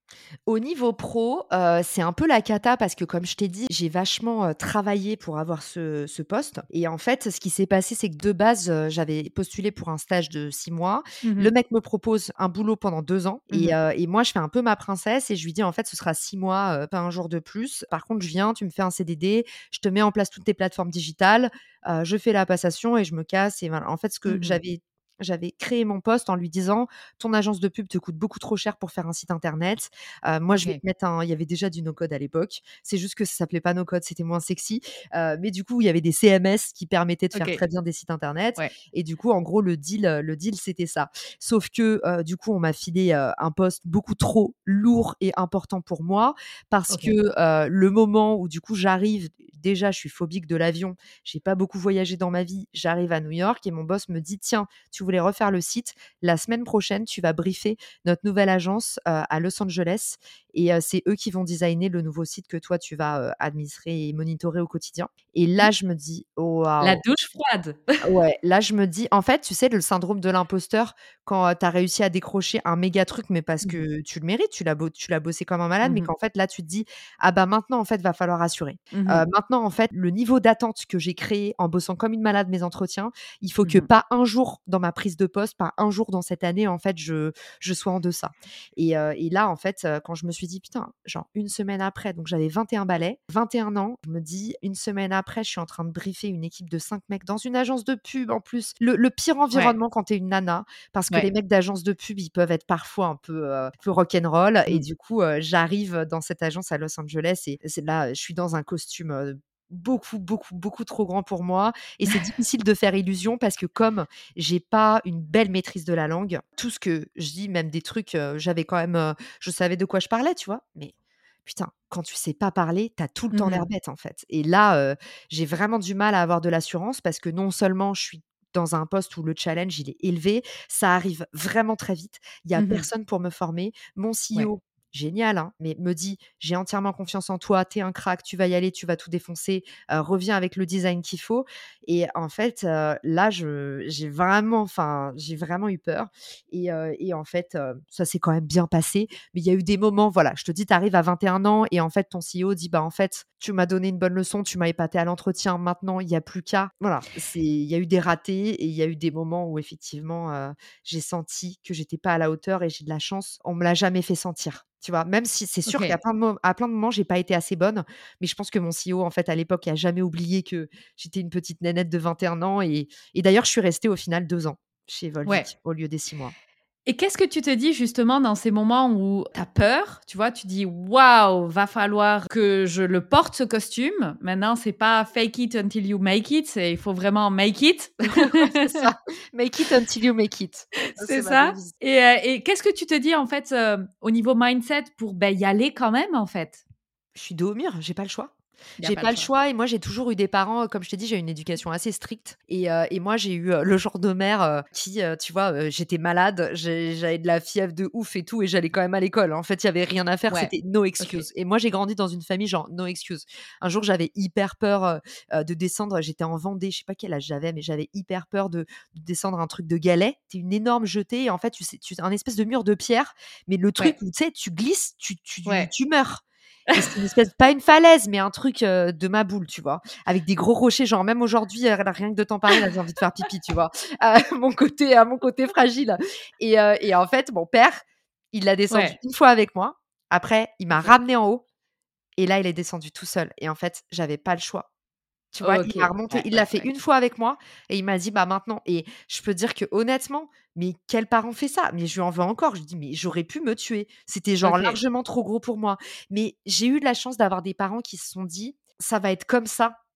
Au niveau pro, heu, c'est un peu la cata parce que comme je t'ai dit, j'ai vachement, heu, travaillé pour avoir ce ce poste et en fait, ce qui s'est passé, c'est que de base, heu, j'avais postulé pour un stage de six mois. Mmh Le mh. mec me propose un boulot pendant deux ans et Mmh. heu et moi, je fais un peu ma princesse et je lui dis: «En fait, ce sera six mois, heu, pas un jour de plus. Par contre, je viens, tu me fais un C D D, je te mets en place toutes tes plateformes digitales, heu, je fais la passation et je me casse» et voilà. En fait, ce que Mmh. j'avais j'avais créé mon poste en lui disant: «Ton agence de pub te coûte beaucoup trop cher pour faire un site internet. Heu, moi, je vais te OK, mettre un» il y avait déjà du no-code à l'époque. C'est juste que ça s'appelait pas no-code, c'était moins sexy. Heu, mais du coup, il y avait des C M S qui permettaient de faire OK, très bien des sites internet ouais, et du coup, en gros, le deal, heu, le deal, c'était ça. Sauf que, heu, du coup, on m'a filé, heu, un poste beaucoup trop lourd et important pour moi parce que, OK. heu, le moment où du coup, j'arrive déjà, je suis phobique de l'avion, j'ai pas beaucoup voyagé dans ma vie. J'arrive à New York et mon boss me dit: «Tiens, tu voulais refaire le site, la semaine prochaine, tu vas briefer notre nouvelle agence, heu, à Los Angeles et heu, c'est eux qui vont designer le nouveau site que toi tu vas, heu, administrer et monitorer au quotidien et Mmh. là je me dis: «Oh La waouh!» douche froide. Ouais, là je me dis en fait, tu sais le syndrome de l'imposteur quand, heu, tu as réussi à décrocher un méga truc, mais parce Mmh mh. que tu le mérites, tu l'as bo tu l'as bossé comme un malade, mais Mmh. qu'en fait là tu te dis: «Ah bah maintenant en fait va falloir assurer». Heu, Mmh. maintenant en fait le niveau d'attente que j'ai créé en bossant comme une malade mes entretiens, il faut que Mmh. pas un jour dans ma prise de poste, pas un jour dans cette année en fait je je sois en deçà et heu et là en fait, heu, quand je me suis dit: «Putain», genre une semaine après donc j'avais vingt et un balais, vingt et un ans, je me dis: «Une semaine après je suis en train de briefer une équipe de cinq mecs dans une agence de pub en plus». Le le pire Ouais, environnement quand tu es une nana, parce que les ouais. mecs d'agence de pub, ils peuvent être parfois un peu, heu, un peu rock'n'roll et Mmh. du coup, heu, j'arrive dans cette agence à Los Angeles et c'est là, je suis dans un costume, heu, beaucoup, beaucoup, beaucoup trop grand pour moi et c'est difficile de faire illusion parce que comme j'ai pas une belle maîtrise de la langue, tout ce que je dis, même des trucs, heu, j'avais quand même, heu, je savais de quoi je parlais, tu vois? Mais putain, quand tu sais pas parler, tu as tout le temps l'air Mmh. bête, en fait et là, heu, j'ai vraiment du mal à avoir de l'assurance parce que non seulement je suis dans un poste où le challenge, il est élevé, ça arrive vraiment très vite. Il y a Mmh. personne pour me former. Mon Ouais. C E O, génial, hein, mais me dit: «J'ai entièrement confiance en toi, tu es un crack, tu vas y aller, tu vas tout défoncer, heu, reviens avec le design qu'il faut» et en fait, heu, là, je j'ai vraiment enfin, j'ai vraiment eu peur et heu et en fait, heu, ça s'est quand même bien passé. Mais il y a eu des moments, voilà, je te dis, tu arrives à vingt et un ans et en fait, ton C E O dit: «Bah, en fait, tu m'as donné une bonne leçon, tu m'as épaté à l'entretien, maintenant, il y a plus qu'à». Voilà, c'est il y a eu des ratés et il y a eu des moments où effectivement, heu, j'ai senti que j'étais pas à la hauteur et j'ai de la chance, on me l'a jamais fait sentir, tu vois? Même si c'est sûr qu'à OK. plein de mo à plein de moments, j'ai pas été assez bonne, mais je pense que mon C E O, en fait, à l'époque, a jamais oublié que j'étais une petite nénette de vingt et un ans et et d'ailleurs, je suis restée au final deux ans chez Ouais. Volvic au lieu des six mois. Et qu'est-ce que tu te dis justement dans ces moments où tu as peur, tu vois? Tu dis: «Waouh, va falloir que je le porte ce costume. Maintenant, c'est pas fake it until you make it, c'est il faut vraiment make it». Ouais, c'est ça. Make it until you make it. Ça, c'est C'est ma ça? devise. Et heu et qu'est-ce que tu te dis en fait, heu, au niveau mindset pour, beh, y aller quand même en fait? Je suis dos au mur, j'ai pas le choix. Il y a J'ai pas le pas le choix. choix et moi, j'ai toujours eu des parents, comme je t'ai dit, j'ai eu une éducation assez stricte et heu et moi, j'ai eu, heu, le genre de mère, heu, qui, heu, tu vois, heu, j'étais malade, j'ai j'avais de la fièvre de ouf et tout et j'allais quand même à l'école. En fait, il y avait rien à faire, Ouais. c'était no OK. excuse et moi, j'ai grandi dans une famille genre no excuse. Un jour, j'avais hyper peur, heu heu, de descendre, j'étais en Vendée, je sais pas quel âge j'avais, mais j'avais hyper peur de de descendre un truc de galet. C'est une énorme jetée et en fait, tu sais tu un espèce de mur de pierre, mais le truc Ouais. où, tu sais, tu glisses, tu tu Ouais. tu meurs. Et c'est une espèce pas une falaise, mais un truc, heu, de ma boule, tu vois? Avec des gros rochers, genre même aujourd'hui, heu, rien que de t'en parler, là, j'ai envie de faire pipi, tu vois? Heu, mon côté, heu, mon côté fragile et heu et en fait, mon père, il l'a descendu Ouais. une fois avec moi. Après, il m'a OK. ramené en haut et là, il est descendu tout seul et en fait, j'avais pas le choix. Tu vois? Il OK. m'a remonté, Ouais, il l'a ouais, fait ouais. une fois avec moi et il m'a dit: «Bah, maintenant» et je peux dire que honnêtement, mais quel parent fait ça? Mais je lui en veux encore. Je lui dis: «Mais j'aurais pu me tuer». C'était genre OK. largement trop gros pour moi. Mais j'ai eu de la chance d'avoir des parents qui se sont dit: «Ça va être comme ça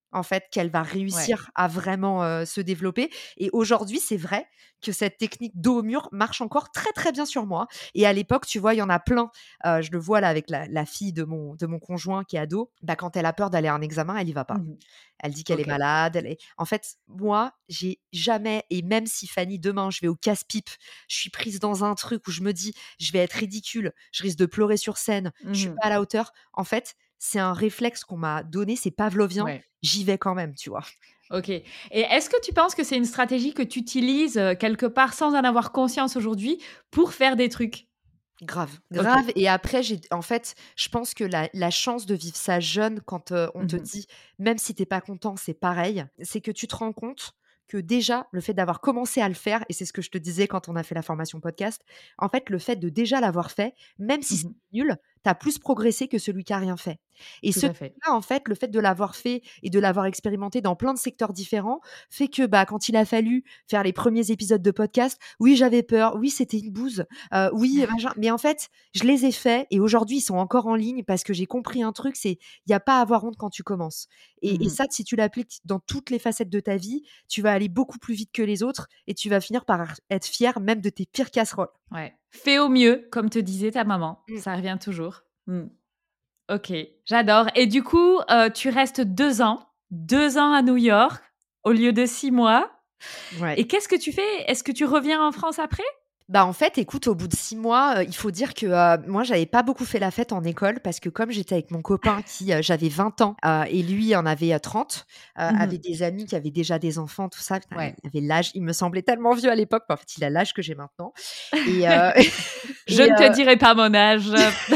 en fait, qu'elle va Ouais. réussir à vraiment, heu, se développer et aujourd'hui, c'est vrai que cette technique dos au mur marche encore très, très bien sur moi et à l'époque, tu vois, il y en a plein, heu, je le vois là avec la la fille de mon de mon conjoint qui est ado, bah, quand elle a peur d'aller à un examen, elle y va pas. Mmh. Elle dit qu'elle est OK. malade, elle est en fait, moi, j'ai jamais et même si Fanny, demain, je vais au casse-pipe, je suis prise dans un truc où je me dis: «Je vais être ridicule, je risque de pleurer sur scène, je suis Mmh. pas à la hauteur». En fait, c'est un réflexe qu'on m'a donné, c'est pavlovien, Ouais. j'y vais quand même, tu vois? OK. Et est-ce que tu penses que c'est une stratégie que tu utilises, heu, quelque part sans en avoir conscience aujourd'hui pour faire des trucs? Grave, OK. grave et après j'ai en fait, je pense que la la chance de vivre ça jeune quand, heu, on te Mmh. dit: «Même si tu es pas content, c'est pareil», c'est que tu te rends compte que déjà, le fait d'avoir commencé à le faire et c'est ce que je te disais quand on a fait la formation podcast, en fait, le fait de déjà l'avoir fait, même si c'est Mmh. nul, tu as plus progressé que celui qui a rien fait et Tout ce à fait. là en fait, le fait de l'avoir fait et de l'avoir expérimenté dans plein de secteurs différents, fait que, bah, quand il a fallu faire les premiers épisodes de podcast, oui, j'avais peur, oui, c'était une bouse, heu, oui, machin, mais en fait, je les ai faits et aujourd'hui, ils sont encore en ligne parce que j'ai compris un truc, c'est il y a pas à avoir honte quand tu commences et et Mmh. ça, si tu l'appliques dans toutes les facettes de ta vie, tu vas aller beaucoup plus vite que les autres et tu vas finir par être fier même de tes pires casseroles. Ouais. Fais au mieux, comme te disait ta maman, Mmh. ça revient toujours. Mmh. OK, j'adore et du coup, heu, tu restes deux ans, deux ans à New York au lieu de six mois Ouais. et qu'est-ce que tu fais? Est-ce que tu reviens en France après? Bah, en fait, écoute, au bout de six mois, heu, il faut dire que, heu, moi, j'avais pas beaucoup fait la fête en école parce que comme j'étais avec mon copain qui, heu, j'avais vingt ans, heu, et lui en avait, heu, trente, heu, avait Mmh. des amis qui avaient déjà des enfants, tout ça. Putain, il Ouais. avait l'âge il me semblait tellement vieux à l'époque, mais en fait, il a l'âge que j'ai maintenant et heu Je et ne te heu dirai pas mon âge.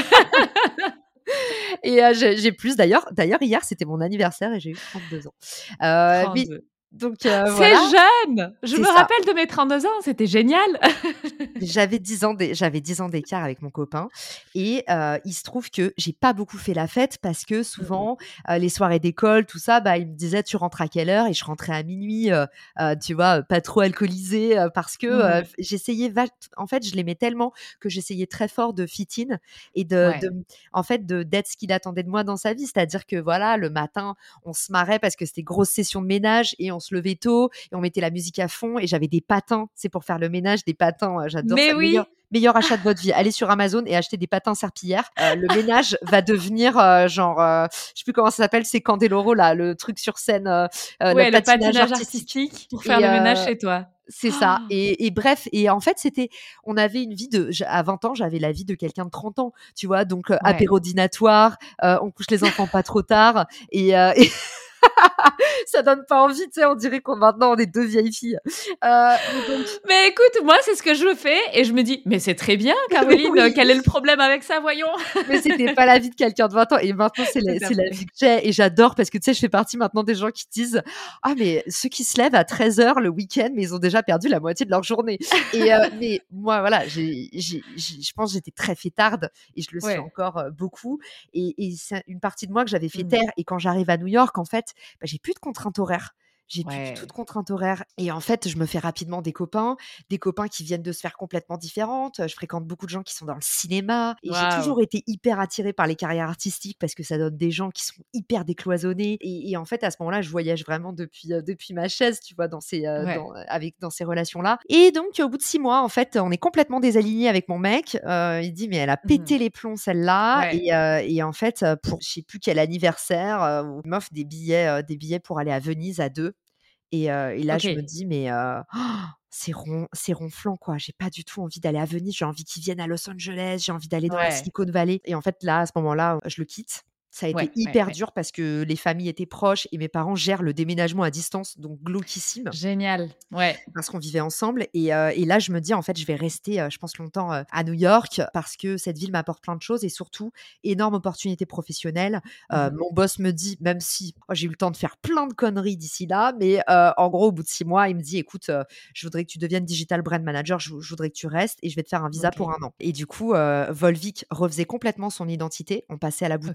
et heu, j'ai j'ai plus d'ailleurs d'ailleurs hier, c'était mon anniversaire et j'ai eu trente-deux ans. Heu, mais trente-deux. donc heu, C'est voilà, jeune! Je c'est me ça. rappelle de mes trente-deux ans, c'était génial. J'avais dix ans d'é j'avais dix ans d'écart avec mon copain et heu, il se trouve que j'ai pas beaucoup fait la fête parce que Mmh. souvent, heu, les soirées d'école, tout ça, bah, il me disait: «Tu rentres à quelle heure?» et je rentrais à minuit, heu heu, tu vois, heu, pas trop alcoolisée, heu, parce que, heu, Mmh. f j'essayais vache en fait, je l'aimais tellement que j'essayais très fort de fit in et de de Ouais. m en fait, de d'être ce qu'il attendait de moi dans sa vie. C'est-à-dire que, voilà, le matin, on se marrait parce que c'était grosse session de ménage et on se levait tôt et on mettait la musique à fond et j'avais des patins, c'est pour faire le ménage, des patins, heu, j'adore Mais ça, meilleur oui! meilleur achat de votre vie. Allez sur Amazon et achetez des patins serpillères. Heu, le ménage va devenir, heu, genre, heu, je sais plus comment ça s'appelle, c'est Candeloro là, le truc sur scène, heu heu, le Ouais, le patinage patinage artistique artistique pour faire et le ménage heu chez toi. c'est ça et et bref et en fait, c'était on avait une vie de j à vingt ans, j'avais la vie de quelqu'un de trente ans, tu vois? Donc heu, Ouais. apéro dînatoire, heu, on couche les enfants pas trop tard et heu et ça donne pas envie, tu sais, on dirait qu'on maintenant on est deux vieilles filles. Heu, mais donc Mais écoute, moi, c'est ce que je fais et je me dis: «Mais c'est très bien mais Caroline, heu, oui! quel est le problème avec ça, voyons?» Mais c'était pas la vie de quelqu'un de vingt ans et maintenant c'est Tout la à c'est la fait. vie que j'ai et j'adore parce que tu sais, je fais partie maintenant des gens qui disent: «Ah mais ceux qui se lèvent à treize heures le week-end, mais ils ont déjà perdu la moitié de leur journée» et heu, mais moi voilà, j'ai j'ai j'ai je pense que j'étais très fêtarde et je le suis Ouais. encore, heu, beaucoup et et c'est une partie de moi que j'avais fait Mmh. taire et quand j'arrive à New York, en fait, bah, j'ai plus de contraintes horaires. J'ai plus du tout de Ouais. contraintes horaires et en fait, je me fais rapidement des copains, des copains qui viennent de sphères complètement différentes. Je fréquente beaucoup de gens qui sont dans le cinéma et j'ai Waouh! toujours été hyper attirée par les carrières artistiques parce que ça donne des gens qui sont hyper décloisonnés et et en fait, à ce moment-là, je voyage vraiment depuis, heu, depuis ma chaise, tu vois? Dans ces, heu, Ouais. dans avec dans ces relations-là et donc au bout de six mois, en fait, on est complètement désalignés avec mon mec. Heu, il dit: «Mais elle a Mmh. pété les plombs celle-là» Ouais. et heu et en fait, heu, pour je sais plus quel anniversaire, heu, il m'offre des billets, heu, des billets pour aller à Venise à deux. Et heu et là, je me OK. dis: «Mais heu, c'est ron c'est ronflant, quoi. J'ai pas du tout envie d'aller à Venise, j'ai envie qu'ils viennent à Los Angeles, j'ai envie d'aller dans la Ouais. Silicon Valley» et en fait, là, à ce moment-là, je le quitte. Ça a été Ouais, ouais, hyper ouais. dur parce que les familles étaient proches et mes parents gèrent le déménagement à distance, donc glauquissime Génial. Ouais. parce qu'on vivait ensemble et heu et là, je me dis: «En fait, je vais rester, heu, je pense longtemps, heu, à New York parce que cette ville m'apporte plein de choses et surtout énorme opportunité professionnelle». Heu, Mmh. mon boss me dit même si oh, j'ai eu le temps de faire plein de conneries d'ici là, mais heu, en gros, au bout de six mois, il me dit: «Écoute, heu, je voudrais que tu deviennes digital brand manager, je je voudrais que tu restes et je vais te faire un visa pour OK. un an» et du coup, heu, Volvic refaisait complètement son identité. On passait à la bouteille OK. complètement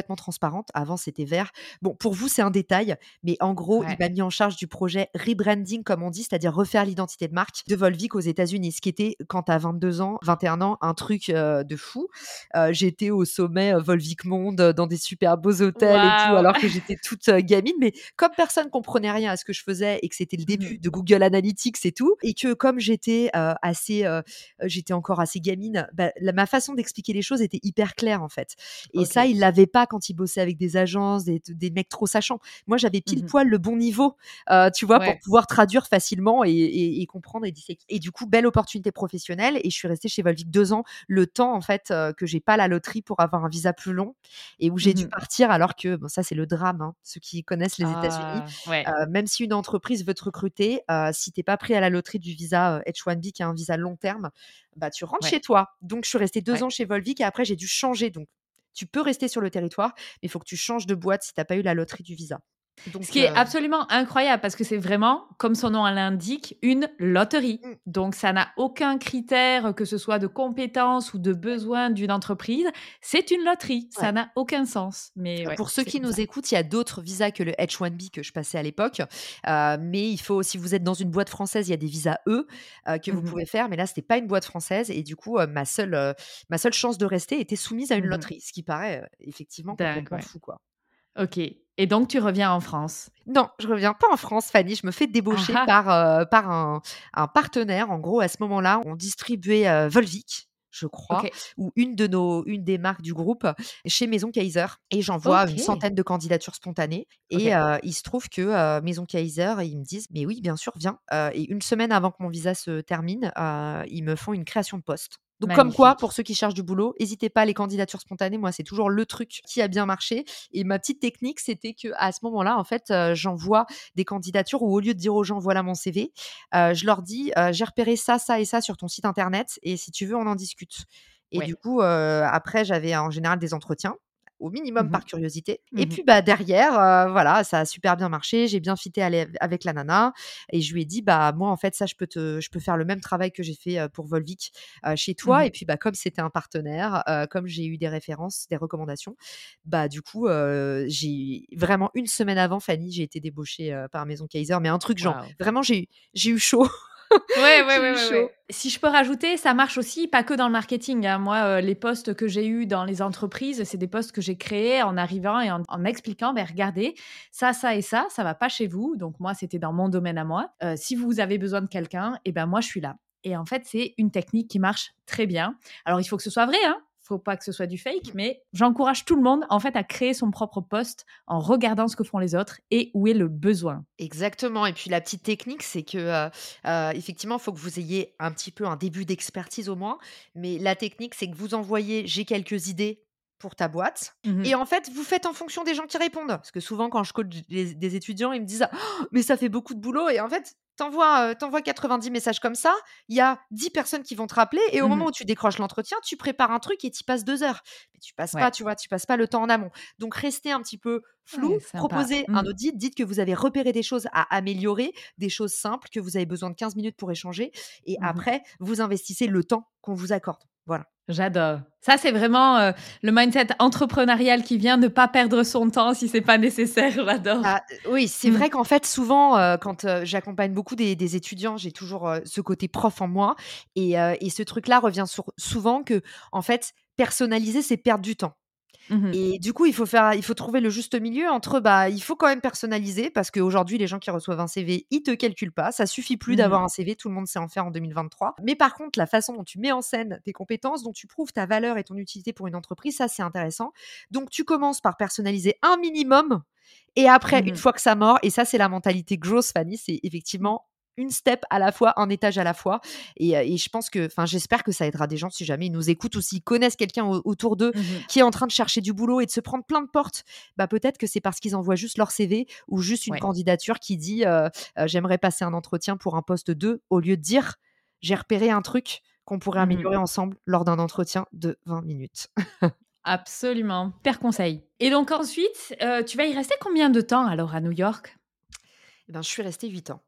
complètement transparente. Avant, c'était vert. Bon, pour vous, c'est un détail, mais en gros, il Ouais. m'a mis en charge du projet rebranding, comme on dit, c'est-à-dire refaire l'identité de marque de Volvic aux États-Unis, ce qui était, quand tu as vingt-deux ans, vingt et un ans, un truc euh, de fou. Euh, j'étais au sommet euh, Volvic Monde, euh, dans des super beaux hôtels et tout, Waouh! alors que j'étais toute euh, gamine. Mais comme personne comprenait rien à ce que je faisais et que c'était le Mmh. début de Google Analytics et tout, et que comme j'étais euh, assez, euh, j'étais encore assez gamine, bah, la- ma façon d'expliquer les choses était hyper claire en fait. Et ça, OK. il l'avait pas quand il bossait avec des agences, des, des mecs trop sachants. Moi, j'avais pile Mmh. poil le bon niveau, euh, tu vois, pour Ouais. pouvoir traduire facilement et, et- et comprendre et disséquer. Et du coup, belle opportunité professionnelle. Et je suis restée chez Volvic deux ans, le temps en fait euh, que j'ai pas la loterie pour avoir un visa plus long et où j'ai dû Mmh. partir alors que, bon, ça c'est le drame, hein, ceux qui connaissent les États-Unis, Ah, ouais. euh, même si une entreprise veut te recruter, euh, si t'es pas pris à la loterie du visa euh, H un B qui est un visa long terme, bah tu rentres chez Ouais. toi. Donc je suis restée deux Ouais. ans chez Volvic et après j'ai dû changer. Donc tu peux rester sur le territoire, mais il faut que tu changes de boîte si t'as pas eu la loterie du visa. Ce Donc qui est euh, absolument incroyable parce que c'est vraiment, comme son nom l'indique, une loterie. mmh, Donc ça n'a aucun critère, que ce soit de compétence ou de besoin d'une entreprise. C'est une loterie, ça ouais. n'a aucun sens. Mais ouais, Pour ceux c'est qui comme ça. nous écoutent, il y a d'autres visas que le H un B que je passais à l'époque. Heu, mais il faut si vous êtes dans une boîte française, il y a des visas E, heu, que vous Mmh mh. pouvez faire. Mais là, c'était pas une boîte française et du coup, heu, ma seule, heu, ma seule chance de rester était soumise à une Mmh. loterie, ce qui paraît, heu, effectivement Dingue, complètement ouais. fou, quoi. OK, et donc tu reviens en France? Non, je reviens pas en France, Fanny. Je me fais Ah débaucher ah! par, heu, par un un partenaire. En gros, à ce moment-là, on distribuait, heu, Volvic, je crois, OK. ou une de nos une des marques du groupe chez Maison Kaiser et j'envoie une OK. centaine de candidatures spontanées et OK. heu, il se trouve que, heu, Maison Kaiser, ils me disent: «Mais oui, bien sûr, viens», heu et une semaine avant que mon visa se termine, heu, ils me font une création de poste. Donc comme quoi, pour Magnifique. ceux qui cherchent du boulot, hésitez pas, les candidatures spontanées, moi, c'est toujours le truc qui a bien marché et ma petite technique, c'était qu'à ce moment-là, en fait, heu, j'envoie des candidatures où au lieu de dire aux gens: «Voilà mon C V», heu, je leur dis: «Heu, j'ai repéré ça, ça et ça sur ton site internet et si tu veux, on en discute». Et du Ouais. coup, heu, après, j'avais en général des entretiens, au minimum Mmh par mh. curiosité et Mmh. puis, bah, derrière, heu, voilà, ça a super bien marché. J'ai bien fité ale avec la nana et je lui ai dit: «Bah, moi, en fait, ça, je peux te je peux faire le même travail que j'ai fait, heu, pour Volvic, heu, chez toi» et Mmh. puis, bah, comme c'était un partenaire, heu, comme j'ai eu des références, des recommandations, bah, du coup, heu, j'ai vraiment une semaine avant, Fanny, j'ai été débauchée, heu, par Maison Kaiser, mais un truc genre Waouh. vraiment j'ai eu j'ai eu chaud. Ouais, ouais, J'ai ouais, eu ouais, chaud. ouais. Si je peux rajouter, ça marche aussi pas que dans le marketing, hein. Moi, heu, les postes que j'ai eus dans les entreprises, c'est des postes que j'ai créés en arrivant et en en expliquant: «Beh, regardez, ça, ça et ça, ça va pas chez vous». Donc moi, c'était dans mon domaine à moi. Heu, si vous avez besoin de quelqu'un, et ben, moi, je suis là. Et en fait, c'est une technique qui marche très bien. Alors, il faut que ce soit vrai, hein. Faut pas que ce soit du fake, mais j'encourage tout le monde, en fait, à créer son propre poste en regardant ce que font les autres et où est le besoin. Exactement et puis la petite technique, c'est que, heu heu, effectivement, il faut que vous ayez un petit peu un début d'expertise au moins, mais la technique, c'est que vous envoyez: «J'ai quelques idées pour ta boîte» Mmh. et en fait, vous faites en fonction des gens qui répondent. Parce que souvent, quand je coach des des étudiants, ils me disent: «Oh, mais ça fait beaucoup de boulot» et en fait, t'envoies envoies, heu, quatre-vingt-dix messages comme ça, il y a dix personnes qui vont te rappeler et au moment Mmh. où tu décroches l'entretien, tu prépares un truc et tu passes deux heures. Mais tu passes pas, Ouais. tu vois? Tu passes pas le temps en amont. Donc restez un petit peu flou, Ouais, sympa. proposez un Mmh. audit, dites que vous avez repéré des choses à améliorer, des choses simples, que vous avez besoin de quinze minutes pour échanger et Mmh. après, vous investissez le temps qu'on vous accorde. Voilà. J'adore. Ça, c'est vraiment, heu, le mindset entrepreneurial qui vient, ne pas perdre son temps si c'est pas nécessaire, j'adore. Ah, heu, oui, c'est Mmh. vrai qu'en fait, souvent, heu, quand, heu, j'accompagne beaucoup des des étudiants, j'ai toujours, heu, ce côté prof en moi et heu et ce truc-là revient sour souvent que en fait, personnaliser, c'est perdre du temps. Mmh. Et du coup, il faut faire il faut trouver le juste milieu entre, bah, il faut quand même personnaliser parce qu'aujourd'hui, les gens qui reçoivent un C V, ils te calculent pas. Ça suffit plus Mmh. d'avoir un C V, tout le monde sait en faire en deux mille vingt-trois. Mais par contre, la façon dont tu mets en scène tes compétences, dont tu prouves ta valeur et ton utilité pour une entreprise, ça, c'est intéressant. Donc tu commences par personnaliser un minimum et après, une Mmh. fois que ça mord et ça, c'est la mentalité growth, Fanny, c'est effectivement une step à la fois, un étage à la fois et heu et je pense que enfin, j'espère que ça aidera des gens si jamais ils nous écoutent ou s'ils connaissent quelqu'un au autour d'eux Mmh. qui est en train de chercher du boulot et de se prendre plein de portes, bah, peut-être que c'est parce qu'ils envoient juste leur C V ou juste une Ouais. candidature qui dit, heu heu: «J'aimerais passer un entretien pour un poste de», au lieu de dire: «J'ai repéré un truc qu'on pourrait Mmh. améliorer ensemble lors d'un entretien de vingt minutes». Absolument. Super conseil. Et donc ensuite, heu, tu vas y rester combien de temps alors à New York? Eh ben, je suis restée huit ans.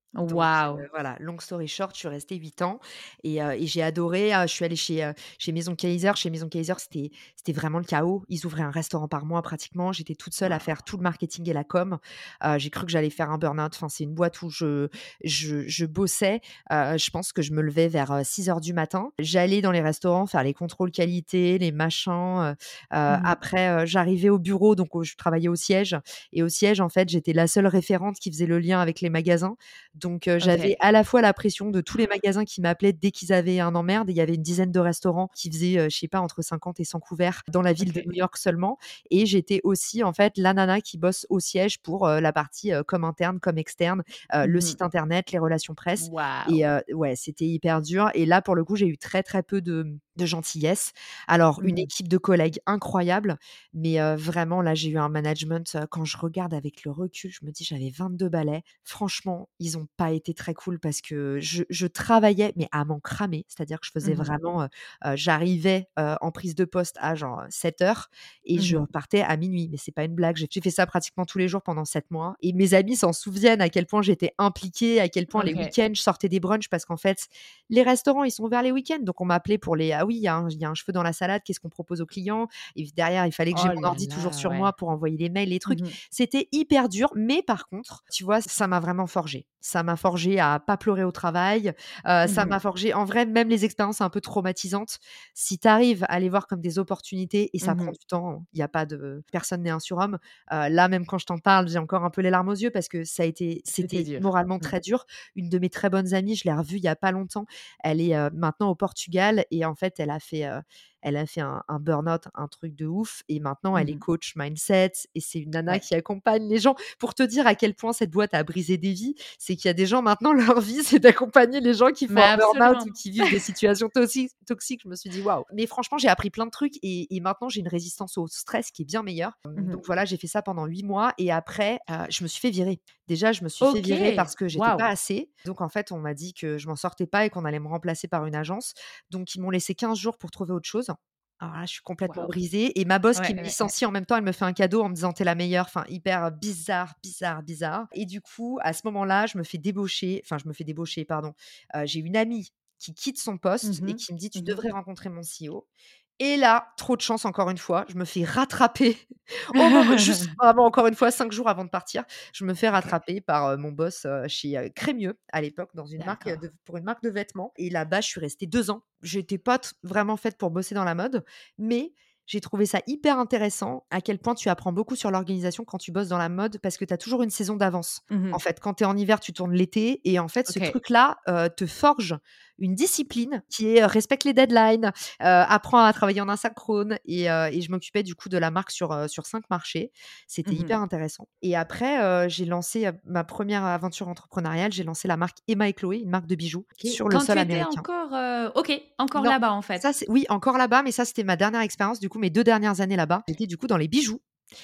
Donc Waouh! heu, voilà, long story short, je suis restée huit ans et heu et j'ai adoré, heu, je suis allée chez, heu, chez Maison Kayser. Chez Maison Kayser, c'était c'était vraiment le chaos. Ils ouvraient un restaurant par mois pratiquement. J'étais toute seule à faire tout le marketing et la com. Heu, j'ai cru que j'allais faire un burn-out. Enfin, c'est une boîte où je je je bossais, heu, je pense que je me levais vers, heu, six heures du matin. J'allais dans les restaurants faire les contrôles qualité, les machins, heu heu, Mmh mh. après, heu, j'arrivais au bureau, donc au je travaillais au siège et au siège, en fait, j'étais la seule référente qui faisait le lien avec les magasins. Donc, heu, j'avais OK. à la fois la pression de tous les magasins qui m'appelaient dès qu'ils avaient un emmerde et il y avait une dizaine de restaurants qui faisaient, heu, je sais pas, entre cinquante et cent couverts dans la ville de OK. New York seulement et j'étais aussi, en fait, la nana qui bosse au siège pour, heu, la partie, heu, com interne, com externe, heu, le Mmh mh. site internet, les relations presse et Waouh! heu, ouais, c'était hyper dur et là, pour le coup, j'ai eu très, très peu de, mmh, de gentillesse. Alors, Mmh une mh. équipe de collègues incroyable, mais heu, vraiment là, j'ai eu un management, heu, quand je regarde avec le recul, je me dis: «J'avais vingt-deux balais». Franchement, ils ont pas été très cool parce que je je travaillais, mais à m'en cramer. C'est-à-dire que je faisais Mmh mh. vraiment, heu heu, j'arrivais, heu, en prise de poste à genre sept heures et Mmh je mh. repartais à minuit. Mais c'est pas une blague. J'ai j'ai fait ça pratiquement tous les jours pendant sept mois et mes amis s'en souviennent à quel point j'étais impliquée, à quel point les OK. week-ends, je sortais des brunchs parce qu'en fait, les restaurants, ils sont ouverts les week-ends. Donc on m'appelait pour les: «Ah oui, il y a un il y a un cheveu dans la salade, qu'est-ce qu'on propose aux clients?» Et derrière, il fallait que j'ai Oh mon là ordi toujours là, sur ouais. moi pour envoyer les mails, les trucs. Mmh mh. C'était hyper dur, mais par contre, tu vois, ça m'a vraiment forgée. Ça m'a forgée à pas pleurer au travail, heu, Mmh ça mh. m'a forgée en vrai, même les expériences un peu traumatisantes, si tu arrives à les voir comme des opportunités et ça Mmh prend mh. du temps, hein, il y a pas de personne n'est un surhomme. Heu, là, même quand je t'en parle, j'ai encore un peu les larmes aux yeux parce que ça a été C'était c'était dur. moralement Mmh. très dur. Une de mes très bonnes amies, je l'ai revue il y a pas longtemps. Elle est, heu, maintenant au Portugal et en fait, elle a fait, heu, elle a fait un un burn-out, un truc de ouf et maintenant elle Mmh est mh. coach mindset et c'est une nana Ouais. qui accompagne les gens. Pour te dire à quel point cette boîte a brisé des vies, c'est qu'il y a des gens maintenant leur vie, c'est d'accompagner les gens qui font Mais un burn-out absolument. ou qui vivent des situations toxiques toxiques. Je me suis dit: «Waouh!» Mais franchement, j'ai appris plein de trucs et et maintenant j'ai une résistance au stress qui est bien meilleure. Mmh Hem, mh. donc voilà, j'ai fait ça pendant huit mois et après, heu, je me suis fait virer. Déjà, je me suis fait virer OK! parce que j'étais pas Waouh! assez. Donc en fait, on m'a dit que je m'en sortais pas et qu'on allait me remplacer par une agence. Donc ils m'ont laissé quinze jours pour trouver autre chose. Alors là, je suis complètement Waouh! brisée et ma boss qui Ouais, me ouais, ouais. licencie en même temps, elle me fait un cadeau en me disant: «Tu es la meilleure», enfin hyper bizarre, bizarre, bizarre et du coup, à ce moment-là, je me fais débaucher, enfin je me fais débaucher, pardon, heu, j'ai une amie qui quitte son Mmh poste et mh. qui me dit: «Tu Mmh mh. devrais rencontrer mon C E O» et là, trop de chance encore une fois, je me fais rattraper au moment juste vraiment encore une fois cinq jours avant de partir, je me fais OK. rattraper par, heu, mon boss, heu, chez, heu, Crémieux à l'époque dans une marque, heu, D'accord. de pour une marque de vêtements et là-bas, je suis restée deux ans. J'étais pas t vraiment faite pour bosser dans la mode, mais j'ai trouvé ça hyper intéressant à quel point tu apprends beaucoup sur l'organisation quand tu bosses dans la mode parce que tu as toujours une saison d'avance. Mmh En mh. fait, quand tu es en hiver, tu tournes l'été et en fait, ce OK. truc-là, heu, te forge une discipline qui est, heu, respecte les deadlines, heu, apprends à travailler en asynchrone et heu et je m'occupais du coup de la marque sur, heu, sur cinq marchés. C'était Mmh mh. hyper intéressant et après, heu, j'ai lancé, heu, ma première aventure entrepreneuriale, j'ai lancé la marque Emma et Chloé, une marque de bijoux OK. sur le Quand tu sol étais américain. encore, heu OK, encore Non, là-bas, en ça fait? c'est oui, encore là-bas, mais ça, c'était ma dernière expérience, du coup, mes deux dernières années là-bas. J'étais du coup dans les bijoux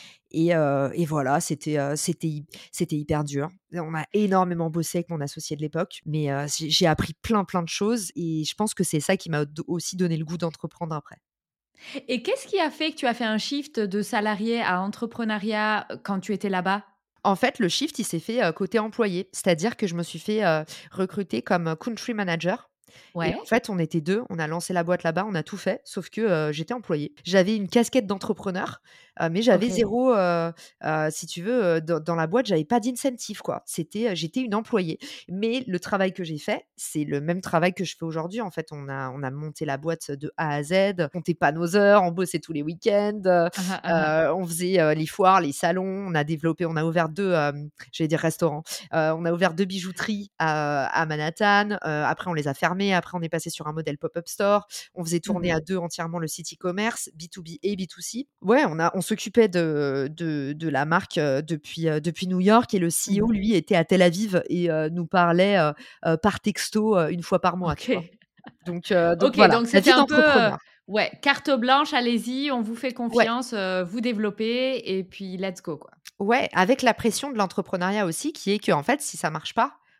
et heu et voilà, c'était, heu, c'était hy c'était hyper dur. Et on a énormément bossé avec mon associé de l'époque, mais heu, j'ai j'ai appris plein, plein de choses et je pense que c'est ça qui m'a do aussi donné le goût d'entreprendre après. Et qu'est-ce qui a fait que tu as fait un shift de salarié à entrepreneuriat, heu, quand tu étais là-bas? En fait, le shift, il s'est fait, heu, côté employé. C'est-à-dire que je me suis fait, heu, recruter comme, heu, country manager et en Ouais. fait, on était deux, on a lancé la boîte là-bas, on a tout fait, sauf que, heu, j'étais employée. J'avais une casquette d'entrepreneur, heu, mais j'avais OK. zéro, heu heu, si tu veux, heu, dans dans la boîte, j'avais pas d'incentive, quoi. C'était, heu, j'étais une employée. Mais le travail que j'ai fait, c'est le même travail que je fais aujourd'hui. En fait, on a on a monté la boîte de A à Z, on comptait pas nos heures, on bossait tous les week-ends, heu Hein, hein, hein, hein. heu, on faisait, heu, les foires, les salons, on a développé on a ouvert deux, hem, j'allais dire restaurants, heu, on a ouvert deux bijouteries à à Manhattan, heu, après on les a fermées, après on est passé sur un modèle pop-up store. On faisait Mmh tourner mh. à deux entièrement le site e-commerce, B deux B et B deux C. Ouais, on a on s'occupait de de de la marque, heu, depuis, heu, depuis New York et le Mmh C E O, mh. lui, était à Tel Aviv et heu, nous parlait, heu heu, par texto, heu, une fois par mois, tu OK. vois? Donc heu, donc OK, voilà, donc la c'était vie un peu, heu, d'entrepreneur. ouais, carte blanche, allez-y, on vous fait Ouais. confiance, heu, vous développez et puis let's go, quoi. Ouais, avec la pression de l'entrepreneuriat aussi qui est qu'en fait, si ça marche pas,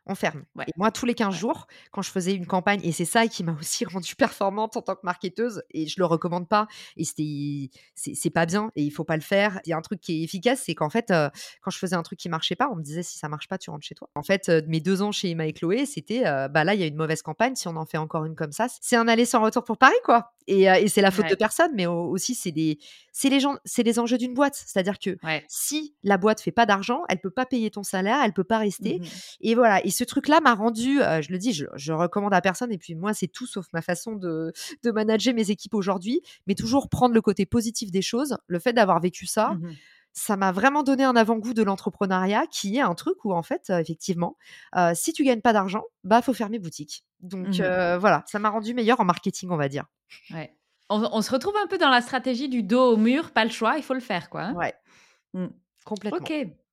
on ferme. Ouais. Et moi, tous les quinze Ouais. jours, quand je faisais une campagne et c'est ça qui m'a aussi rendue performante en tant que marketeuse et je le recommande pas et c'était c'est c'est pas bien et il faut pas le faire. Il y a un truc qui est efficace, c'est qu'en fait, heu, quand je faisais un truc qui marchait pas, on me disait: «Si ça marche pas, tu rentres chez toi». En fait, heu, mes deux ans chez Emma et Chloé, c'était, heu, bah, là, il y a une mauvaise campagne, si on en fait encore une comme ça, c'est un aller sans retour pour Paris, quoi et heu et c'est la faute de Ouais. personne, mais au aussi c'est des c'est les gens c'est les enjeux d'une boîte. C'est-à-dire que Ouais. si la boîte fait pas d'argent, elle peut pas payer ton salaire, elle peut pas rester Mmh. et voilà et ce truc-là m'a rendu, heu, je le dis, je je recommande à personne et puis moi, c'est tout sauf ma façon de de manager mes équipes aujourd'hui, mais toujours prendre le côté positif des choses. Le fait d'avoir vécu ça, Mmh. ça m'a vraiment donné un avant-goût de l'entrepreneuriat qui est un truc où en fait, heu, effectivement, heu, si tu gagnes pas d'argent, bah, faut fermer boutique. Donc Mmh. heu, voilà, ça m'a rendu meilleure en marketing, on va dire. Ouais. On on se retrouve un peu dans la stratégie du dos au mur, pas le choix, il faut le faire, quoi, hein? Ouais, Mmh. complètement. OK.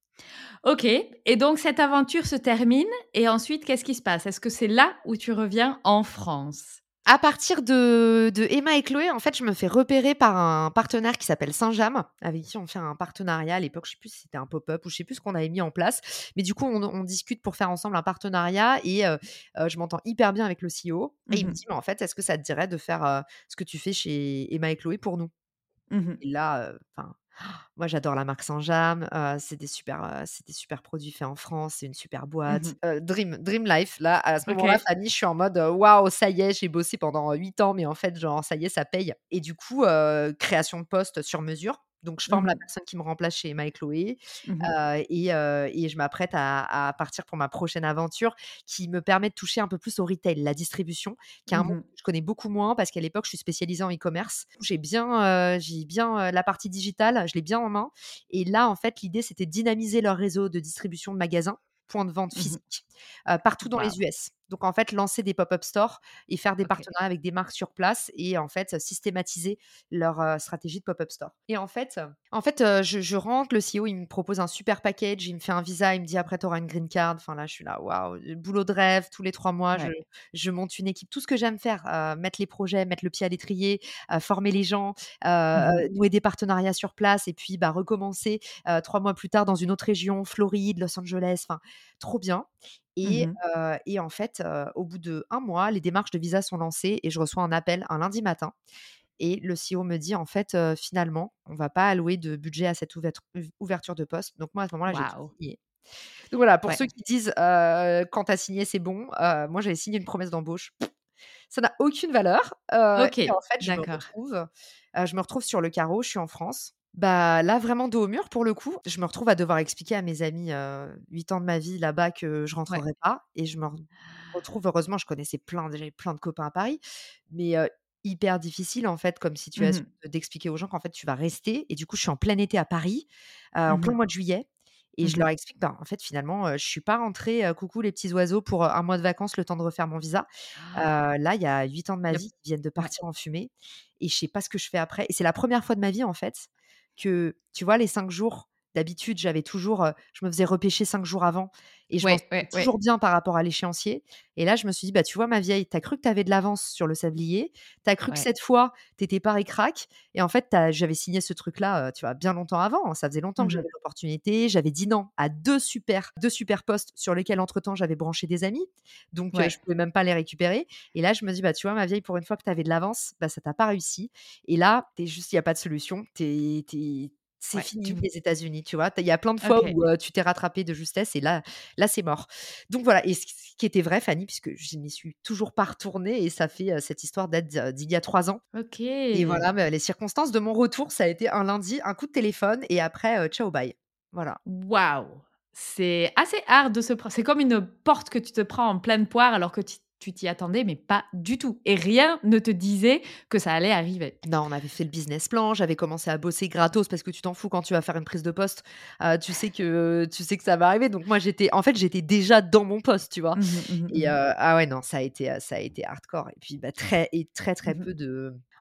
OK et donc cette aventure se termine et ensuite, qu'est-ce qui se passe? Est-ce que c'est là où tu reviens en France? À partir de de Emma et Chloé, en fait, je me fais repérer par un partenaire qui s'appelle Saint-James, avec qui on fait un partenariat à l'époque. Je sais plus si c'était un pop-up ou je sais plus ce qu'on avait mis en place. Mais du coup, on on discute pour faire ensemble un partenariat et heu heu, je m'entends hyper bien avec le C E O et il me Mmh. dit: «Mais en fait, est-ce que ça te dirait de faire, heu, ce que tu fais chez Emma et Chloé pour nous?» Mmh. Et là, heu, enfin, moi j'adore la marque Saint-James, heu, c'est des super, heu, c'est des super produits faits en France, c'est une super boîte. Mmh. Heu, dream dream life. Là, à ce moment-là, OK. Fanny, je suis en mode, heu: «Waouh, ça y est, j'ai bossé pendant huit ans, mais en fait, genre, ça y est, ça paye» et du coup, heu, création de poste sur mesure. Donc je forme la Mmh. personne qui me remplace chez Emma et Chloé, Mmh. heu et heu et je m'apprête à à partir pour ma prochaine aventure qui me permet de toucher un peu plus au retail, la distribution, qui est un monde Mmh. que je connais beaucoup moins parce qu'à l'époque, je suis spécialisée en e-commerce. J'ai bien, heu, j'ai bien, heu, la partie digitale, je l'ai bien en main et là, en fait, l'idée, c'était de dynamiser leur réseau de distribution de magasins, points de vente Mmh. physiques, heu, partout dans les Waouh! U S. Donc en fait, lancer des pop-up stores et faire des OK. partenariats avec des marques sur place et en fait, systématiser leur, heu, stratégie de pop-up store et en fait, heu, en fait, heu, je je rentre, le C E O, il me propose un super package, il me fait un visa, il me dit: «Après, tu auras une green card». Enfin là, je suis là: «Waouh, le boulot de rêve». Tous les trois mois, je Ouais. je monte une équipe, tout ce que j'aime faire, heu, mettre les projets, mettre le pied à l'étrier, heu, former les gens, heu Mmh. heu, nouer des partenariats sur place et puis, bah, recommencer, heu, trois mois plus tard dans une autre région, Floride, Los Angeles, enfin trop bien et Mmh. heu et en fait, heu, au bout de un mois, les démarches de visa sont lancées et je reçois un appel un lundi matin et le C E O me dit: «En fait, heu, finalement, on va pas allouer de budget à cette ouvertu ouverture de poste». Donc moi, à ce moment-là, j'ai tout Waouh! signé. Donc voilà, pour Ouais. ceux qui disent, heu: «Quand tu as signé, c'est bon», heu, moi, j'avais signé une promesse d'embauche. Ça n'a aucune valeur, heu OK, et en fait, je me d'accord. retrouve, heu, je me retrouve sur le carreau, je suis en France. Bah, là, vraiment dos au mur pour le coup. Je me retrouve à devoir expliquer à mes amis, heu, huit ans de ma vie là-bas que je Ouais. rentrerai pas et je me re retrouve heureusement, je connaissais plein de j'avais plein de copains à Paris, mais heu, hyper difficile en fait comme situation Mmh. de d'expliquer aux gens qu'en fait tu vas rester et du coup, je suis en plein été à Paris, heu, en plein Mmh. mois de juillet et je Mmh. leur explique, ben, en fait, finalement, heu, je suis pas rentrée, heu, coucou les petits oiseaux pour, heu, un mois de vacances, le temps de refaire mon visa. Heu, là, il y a huit ans de ma Il y a vie qui viennent de Ouais. partir en fumée et je sais pas ce que je fais après et c'est la première fois de ma vie, en fait, que tu vois, les cinq jours, d'habitude, j'avais toujours, heu, je me faisais repêcher cinq jours avant et je m'en Ouais, sortais ouais, ouais. toujours bien par rapport à l'échéancier et là, je me suis dit: «Bah, tu vois, ma vieille, tu as cru que tu avais de l'avance sur le sablier, tu as cru que Ouais. cette fois, tu étais pas ric-rac et en fait, tu as» j'avais signé ce truc-là, heu, tu vois, bien longtemps avant, hein. Ça faisait longtemps que Mmh. j'avais l'opportunité. J'avais dit non à deux super deux super postes sur lesquels, entre-temps, j'avais branché des amis, donc heu, Ouais. je pouvais même pas les récupérer et là, je me dis: «Bah, tu vois, ma vieille, pour une fois que tu avais de l'avance, bah, ça t'a pas réussi et là, tu es juste il y a pas de solution. Tu es tu es c'est Ouais. Tu fini les États-Unis», tu vois? Tu il y a plein de fois OK. où, heu, tu t'es rattrapé de justesse et là là, c'est mort. Donc voilà et ce ce qui était vrai, Fanny, puisque je n'y suis toujours pas retournée et ça fait, heu, cette histoire date d'il d'il y a trois ans et voilà, OK. mais les circonstances de mon retour, ça a été un lundi, un coup de téléphone et après, heu, ciao bye. Voilà. Waouh! C'est assez hard de se pre c'est comme une porte que tu te prends en pleine poire alors que tu tu t'y attendais, mais pas du tout et rien ne te disait que ça allait arriver. Non, on avait fait le business plan, j'avais commencé à bosser gratos parce que tu t'en fous quand tu vas faire une prise de poste, heu, tu sais que tu sais que ça va arriver donc moi j'étais en fait, j'étais déjà dans mon poste, tu vois? Mmh mh, mmh Et mh. heu, ah ouais, non, ça a été, heu, ça a été hardcore et puis, bah, très et très, très Mmh mh. peu de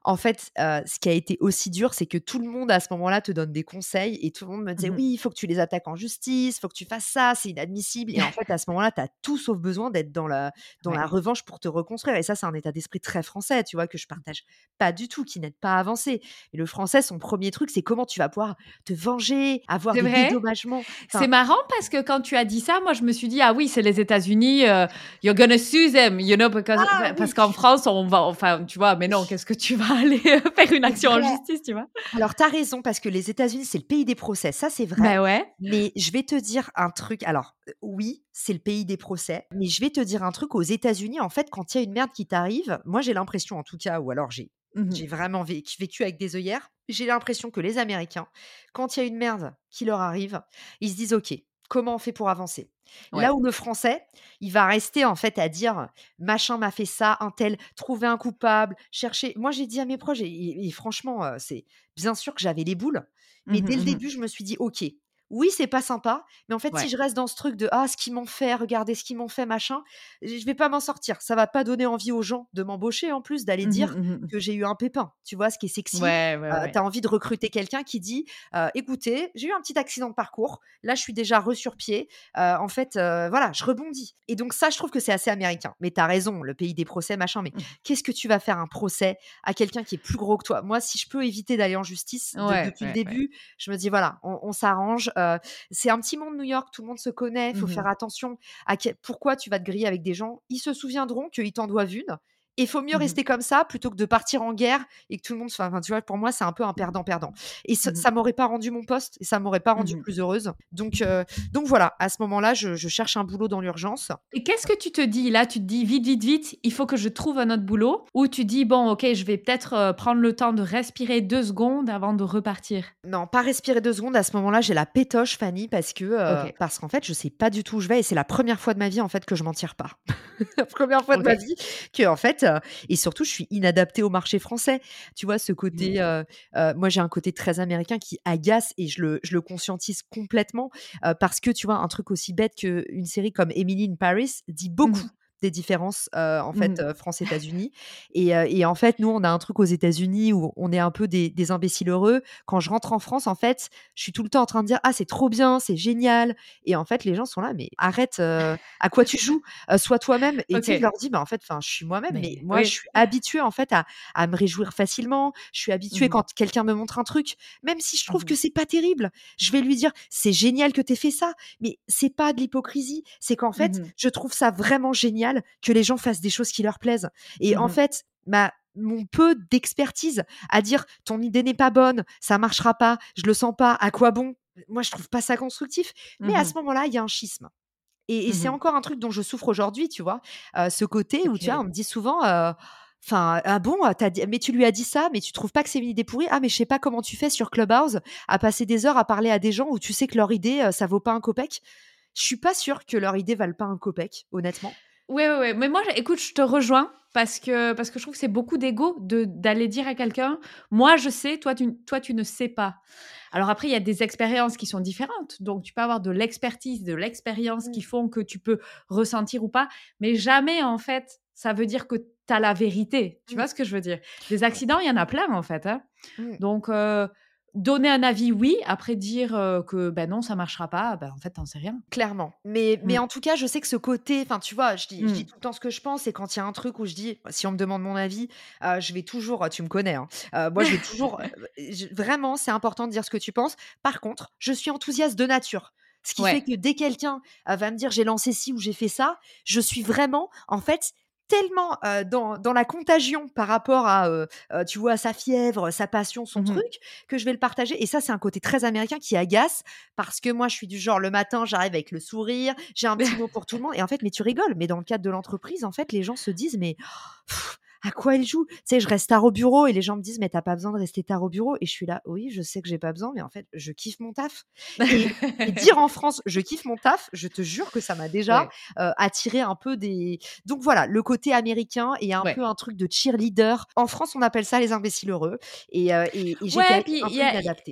En fait, heu, ce qui a été aussi dur, c'est que tout le monde à ce moment-là te donne des conseils et tout le monde me disait: Mmh mh. «Oui, il faut que tu les attaques en justice, il faut que tu fasses ça, c'est inadmissible» et en fait, à ce moment-là, tu as tout sauf besoin d'être dans la dans la Ouais. revanche pour te reconstruire et ça, c'est un état d'esprit très français, tu vois? Que je partage pas du tout, qui n'aide pas à avancer et le français, son premier truc, c'est comment tu vas pouvoir te venger, avoir C'est des vrai? dédommagements. C'est Enfin, marrant parce que quand tu as dit ça, moi je me suis dit: «Ah oui, c'est les États-Unis, heu, you're gonna sue them, you know, because» ah enfin, parce oui! qu'en France, on va enfin, tu vois? Mais non, qu'est-ce que tu vas aller, heu, faire une C'est action en vrai. justice, tu vois? Alors, tu as raison parce que les États-Unis, c'est le pays des procès, ça, c'est vrai. Bah ouais. Mais je vais te dire un truc, alors, heu, oui, c'est le pays des procès, mais je vais te dire un truc, aux États-Unis, en fait, quand il y a une merde qui t'arrive, moi, j'ai l'impression, en tout cas, ou alors j'ai Mmh mh. j'ai vraiment vécu vécu avec des œillères, j'ai l'impression que les Américains, quand il y a une merde qui leur arrive, ils se disent: «OK, comment on fait pour avancer?» Là Ouais. où le Français, il va rester, en fait, à dire: «Machin m'a fait ça, untel, trouver un coupable, chercher». Moi, j'ai dit à mes proches et et et franchement, heu, c'est bien sûr que j'avais les boules, Mmh mais mh, dès le mmh mh. début, je me suis dit: «OK, oui, c'est pas sympa, mais en fait, si Ouais. je reste dans ce truc de: "Ah, ce qu'ils m'ont fait, regardez ce qu'ils m'ont fait, machin", j je vais pas m'en sortir. Ça va pas donner envie aux gens de m'embaucher en plus, d'aller Mmh mh, dire mmh mh. que j'ai eu un pépin». Tu vois? Ce qui est sexy, Ouais, ouais, heu, tu ouais. as envie de recruter quelqu'un qui dit: «Heu, écoutez, j'ai eu un petit accident de parcours, là, je suis déjà re sur pied, heu, en fait, heu, voilà, je rebondis» et donc ça, je trouve que c'est assez américain. Mais tu as raison, le pays des procès, machin, mais Mmh. qu'est-ce que tu vas faire un procès à quelqu'un qui est plus gros que toi? Moi, si je peux éviter d'aller en justice de Ouais, depuis le ouais, ouais. début, je me dis: «Voilà, on on s'arrange», heu, c'est un petit monde New York, tout le monde se connaît, il faut Mmh faire mh. attention à quel pourquoi tu vas te griller avec des gens. Ils se souviendront qu'ils t'en doivent une et il faut mieux Mmh mh. rester comme ça plutôt que de partir en guerre et que tout le monde soit enfin, tu vois, pour moi, c'est un peu un perdant-perdant et ce Mmh mh. ça m'aurait pas rendu mon poste et ça m'aurait pas Mmh rendue mh. plus heureuse donc heu, donc voilà, à ce moment-là, je je cherche un boulot dans l'urgence. Et qu'est-ce que tu te dis là? Tu te dis: «Vite, vite, vite, il faut que je trouve un autre boulot» ou tu dis: «Bon, OK, je vais peut-être, heu, prendre le temps de respirer deux secondes avant de repartir»? Non, pas respirer deux secondes. À ce moment-là, j'ai la pétoche, Fanny, parce que, heu, OK. parce qu'en fait, je sais pas du tout où je vais et c'est la première fois de ma vie, en fait, que je m'en tire pas. La première fois de ma OK. vie qu'en fait, heu et surtout, je suis inadaptée au marché français. Tu vois, ce Mmh mh. côté, heu heu, moi, j'ai un côté très américain qui agace et je le je le conscientise complètement, heu, parce que, tu vois, un truc aussi bête qu'une série comme Emily in Paris dit Mmh beaucoup mh. des différences, heu, en Mmh fait, mh. heu, France-États-Unis et heu et en fait, nous, on a un truc aux États-Unis où on est un peu des des imbéciles heureux. Quand je rentre en France, en fait, je suis tout le temps en train de dire: «Ah, c'est trop bien, c'est génial» et en fait, les gens sont là: «Mais arrête, heu, à quoi tu joues? Heu, sois toi-même» et tu sais, je OK. leur dis: «Bah, en fait, enfin, je suis moi-même, mais Mais moi, je oui. suis habituée, en fait, à à me réjouir facilement. Je suis Mmh habituée mh. quand quelqu'un me montre un truc, même si je Mmh trouve que mh. c'est pas terrible, je vais lui dire: "C'est génial que tu aies fait ça", mais c'est pas de l'hypocrisie, c'est qu'en Mmh fait, mh. je trouve ça vraiment génial que les gens fassent des choses qui leur plaisent et Mmh en mh. fait, ma mon peu d'expertise à dire: «Ton idée n'est pas bonne, ça marchera pas, je le sens pas, à quoi bon?» Moi, je trouve pas ça constructif, mais Mmh à mh. ce moment-là, il y a un schisme et et Mmh c'est mh. encore un truc dont je souffre aujourd'hui, tu vois? Heu, ce côté où, tu vois, OK. on me dit souvent, heu, enfin: «Ah bon, heu, tu dit mais tu lui as dit ça, mais tu trouves pas que c'est une idée pourrie? Ah mais je sais pas comment tu fais sur Clubhouse à passer des heures à parler à des gens où tu sais que leur idée, heu, ça vaut pas un copec». Je suis pas sûre que leur idée vale pas un copec, honnêtement. Ouais, ouais, ouais, mais moi, j écoute, je te rejoins parce que parce que je trouve que c'est beaucoup d'ego de d'aller dire à quelqu'un: «Moi, je sais, toi tu toi, tu ne sais pas». Alors après, il y a des expériences qui sont différentes, donc tu peux avoir de l'expertise, de l'expérience Mmh, qui font que tu peux ressentir ou pas, mais jamais, en fait, ça veut dire que tu as la vérité. Tu mmh, vois ce que je veux dire? Des ouais, accidents, il y en a plein, en fait, hein, mmh. donc heu, donner un avis, oui, après dire, heu, que, ben, non, ça marchera pas, ben, en fait, tu en sais rien. Clairement, mais mais Mmh. en tout cas, je sais que ce côté enfin, tu vois, je dis je dis Mmh. tout le temps ce que je pense et quand il y a un truc où je dis si on me demande mon avis, heu, je vais toujours tu me connais, hein, heu, moi je vais toujours, heu, je vraiment, c'est important de dire ce que tu penses. Par contre, je suis enthousiaste de nature. Ce qui fait Ouais. que dès quelqu'un, heu, va me dire: «J'ai lancé ci ou j'ai fait ça», je suis vraiment, en fait, tellement, heu, dans dans la contagion par rapport à, heu heu, tu vois, sa fièvre, sa passion, son Mmh mh. truc, que je vais le partager et ça, c'est un côté très américain qui agace parce que moi, je suis du genre, le matin, j'arrive avec le sourire, j'ai un petit mot pour tout le monde et en fait, mais tu rigoles, mais dans le cadre de l'entreprise, en fait, les gens se disent: «Mais pff, à quoi elle joue?» Tu sais, je reste tard au bureau et les gens me disent: «Mais tu as pas besoin de rester tard au bureau» et je suis là: «Oui, je sais que j'ai pas besoin, mais en fait, je kiffe mon taf» et et dire en France: «Je kiffe mon taf», je te jure que ça m'a déjà, Ouais, heu, attiré un peu des donc voilà, le côté américain et un peu ouais. un truc de cheerleader. En France, on appelle ça les imbéciles heureux et heu et et Ouais, j'étais puis un il y peu a inadaptée.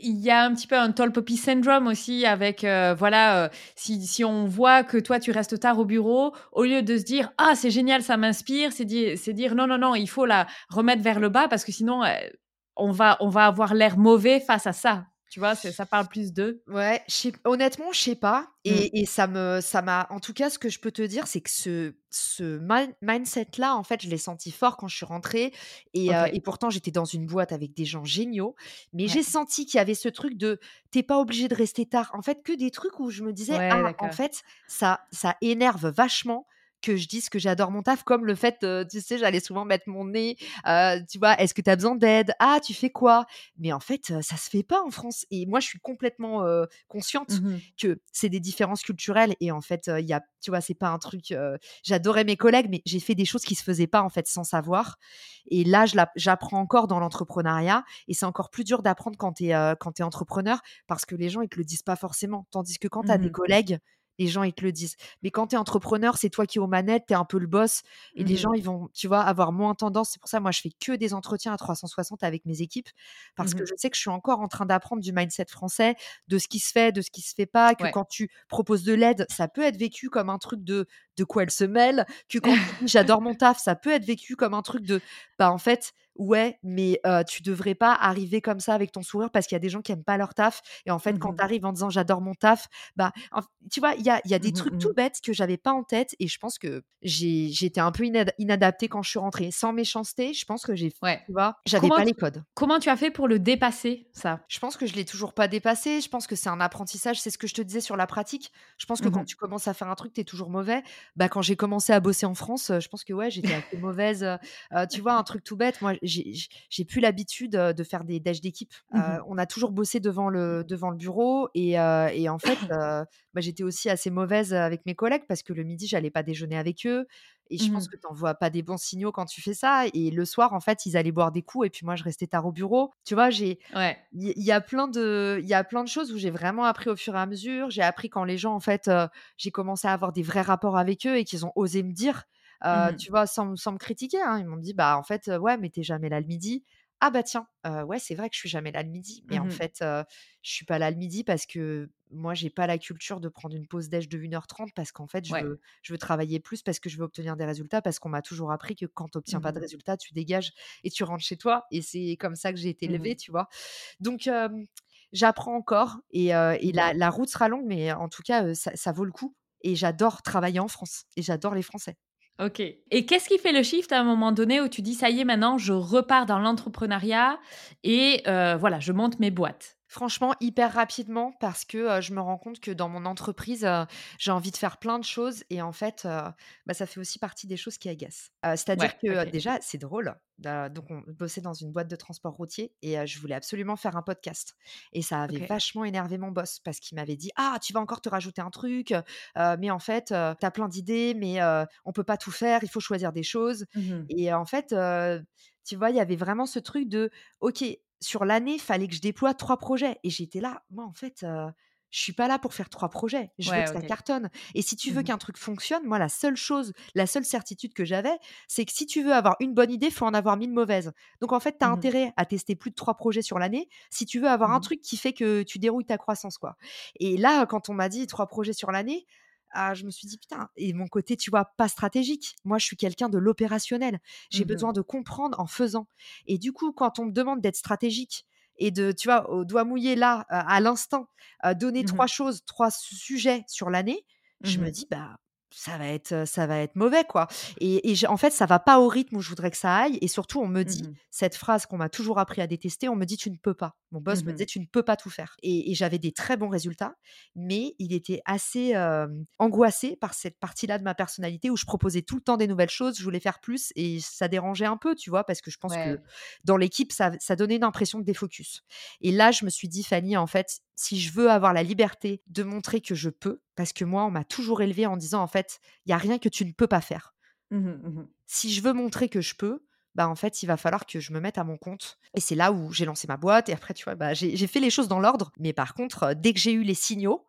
il y a un petit peu un tall poppy syndrome aussi avec, heu, voilà, heu, si si on voit que toi, tu restes tard au bureau, au lieu de se dire: «Ah, c'est génial, ça m'inspire», c'est di c'est dire: «Non, non, non, il faut la remettre vers le bas parce que sinon, heu, on va on va avoir l'air mauvais face à ça». Tu vois? C'est ça parle plus de Ouais, je sais honnêtement, je sais pas mmh, et et ça me ça m'a en tout cas, ce que je peux te dire, c'est que ce ce min mindset-là, en fait, je l'ai senti fort quand je suis rentrée et heu OK, et pourtant, j'étais dans une boîte avec des gens géniaux, mais ouais. j'ai senti qu'il y avait ce truc de: «Tu pas obligé de rester tard». En fait, que des trucs où je me disais: Ouais, «Ah, en d'accord. fait, ça ça énerve vachement que je dise que j'adore mon taf», comme le fait, heu, tu sais, j'allais souvent mettre mon nez, heu, tu vois? «Est-ce que tu as besoin d'aide? Ah, tu fais quoi?» Mais en fait, heu, ça se fait pas en France et moi, je suis complètement, heu, consciente Mmh mh. que c'est des différences culturelles et en fait, heu, il y a tu vois, c'est pas un truc, heu j'adorais mes collègues, mais j'ai fait des choses qui se faisaient pas, en fait, sans savoir et là, je l'app j'apprends encore dans l'entrepreneuriat et c'est encore plus dur d'apprendre quand tu es, heu, quand tu es entrepreneur parce que les gens, ils te le disent pas forcément. Tandis que quand tu as des Mmh. collègues, les gens, ils te le disent. Mais quand tu es entrepreneur, c'est toi qui es aux manettes, tu es un peu le boss et les gens, Mmh. ils vont, tu vois, avoir moins tendance. C'est pour ça, moi, je fais que des entretiens à trois cent soixante avec mes équipes parce que Mmh. je sais que je suis encore en train d'apprendre du mindset français, de ce qui se fait, de ce qui se fait pas, que Ouais. quand tu proposes de l'aide, ça peut être vécu comme un truc de de quoi elle se mêle, que quand tu dis: «J'adore mon taf», ça peut être vécu comme un truc de, bah, en fait, ouais, mais heu, tu devrais pas arriver comme ça avec ton sourire parce qu'il y a des gens qui aiment pas leur taf et en fait, quand Mmh. tu arrives en disant: «J'adore mon taf», bah, en f tu vois, il y a il y a des Mmh trucs tout mh. bêtes que j'avais pas en tête et je pense que j'ai j'étais un peu inad inadaptée quand je suis rentrée. Sans méchanceté, je pense que j'ai Ouais. tu vois, j'avais Comment pas t les codes. comment tu as fait pour le dépasser, ça? Je pense que je l'ai toujours pas dépassé. Je pense que c'est un apprentissage. C'est ce que je te disais sur la pratique. Je pense que Mmh quand mh. tu commences à faire un truc, tu es toujours mauvais. Bah, quand j'ai commencé à bosser en France, heu, je pense que ouais, j'étais assez mauvaise, heu heu, tu vois, un truc tout bête, moi, j'ai j j'ai plus l'habitude, heu, de faire des déj d'équipe. Mmh Heu, mh. on a toujours bossé devant le devant le bureau et heu et en fait, heu, bah, j'étais aussi assez mauvaise, avec mes collègues parce que le midi, j'allais pas déjeuner avec eux et je Mmh pense mh. que tu envoies pas des bons signaux quand tu fais ça et le soir, en fait, ils allaient boire des coups et puis moi, je restais tard au bureau. Tu vois, j'ai Ouais. il y il y a plein de il y a plein de choses où j'ai vraiment appris au fur et à mesure. J'ai appris quand les gens, en fait, heu, j'ai commencé à avoir des vrais rapports avec eux et qu'ils ont osé me dire, Mmh heu, mh. tu vois, sans m sans me critiquer, hein. Ils m'ont dit: «Bah, en fait, heu, ouais, mais tu es jamais là le midi». Ah bah tiens, heu, ouais, c'est vrai que je suis jamais là le midi, mais Mmh en mh. fait, heu, je suis pas là le midi parce que moi, j'ai pas la culture de prendre une pause déj de une heure trente parce qu'en fait, je Ouais. veux je veux travailler plus, parce que je veux obtenir des résultats, parce qu'on m'a toujours appris que quand tu obtiens Mmh pas de mh. résultats, tu dégages et tu rentres chez toi et c'est comme ça que j'ai été Mmh élevée, mh. tu vois? Donc hem, j'apprends encore et heu et Mmh mh. la la route sera longue, mais en tout cas, heu, ça ça vaut le coup et j'adore travailler en France et j'adore les Français. OK. Et qu'est-ce qui fait le shift à un moment donné où tu dis: «Ça y est, maintenant, je repars dans l'entrepreneuriat et heu, voilà, je monte mes boîtes»? Franchement, hyper rapidement parce que, heu, je me rends compte que dans mon entreprise, heu, j'ai envie de faire plein de choses et en fait, heu, bah, ça fait aussi partie des choses qui agacent. Heu, c'est-à-dire Ouais, que, heu, OK. déjà, c'est drôle, heu, donc on bossait dans une boîte de transport routier et heu, je voulais absolument faire un podcast et ça avait OK. vachement énervé mon boss parce qu'il m'avait dit: «Ah, tu vas encore te rajouter un truc, heu, mais en fait, heu, tu as plein d'idées, mais heu, on peut pas tout faire, il faut choisir des choses» Mmh mh. et en fait, heu, tu vois, il y avait vraiment ce truc de: «OK, sur l'année, fallait que je déploie trois projets» et j'étais là: «Moi, en fait, heu, je suis pas là pour faire trois projets, je veux Ouais, que ça OK. cartonne et si tu Mmh veux mh. qu'un truc fonctionne, moi, la seule chose, la seule certitude que j'avais, c'est que si tu veux avoir une bonne idée, faut en avoir mille mauvaises. Donc en fait, tu as Mmh mh. intérêt à tester plus de trois projets sur l'année, si tu veux avoir Mmh un mh. truc qui fait que tu dérouilles ta croissance, quoi» et là, quand on m'a dit trois projets sur l'année, ah, je me suis dit: «Putain» et mon côté, tu vois, pas stratégique. Moi, je suis quelqu'un de l'opérationnel. J'ai Mmh mh. besoin de comprendre en faisant et du coup, quand on me demande d'être stratégique et de, tu vois, au doigt mouillé là, heu, à l'instant, heu, donner Mmh mh. trois choses, trois su sujets sur l'année, je Mmh me mh. dis: «Bah, ça va être, heu, ça va être mauvais, quoi» et et j'ai en fait, ça va pas au rythme où je voudrais que ça aille et surtout, on me Mmh dit mh. cette phrase qu'on m'a toujours appris à détester, on me dit: «Tu ne peux pas». Mon boss Mmh me mh. disait: «Tu ne peux pas tout faire» et et j'avais des très bons résultats, mais il était assez, hem, angoissé par cette partie-là de ma personnalité où je proposais tout le temps des nouvelles choses, je voulais faire plus et ça dérangeait un peu, tu vois? Parce que je pense que Ouais. dans l'équipe, ça ça donnait une impression de défocus et là, je me suis dit: «Fanny, en fait, si je veux avoir la liberté de montrer que je peux», parce que moi, on m'a toujours élevée en disant: «En fait, il y a rien que tu ne peux pas faire». Mmh mh. Mmh mh. Si je veux montrer que je peux, bah, en fait, il va falloir que je me mette à mon compte et c'est là où j'ai lancé ma boîte et après, tu vois, bah, j'ai j'ai fait les choses dans l'ordre, mais par contre, heu, dès que j'ai eu les signaux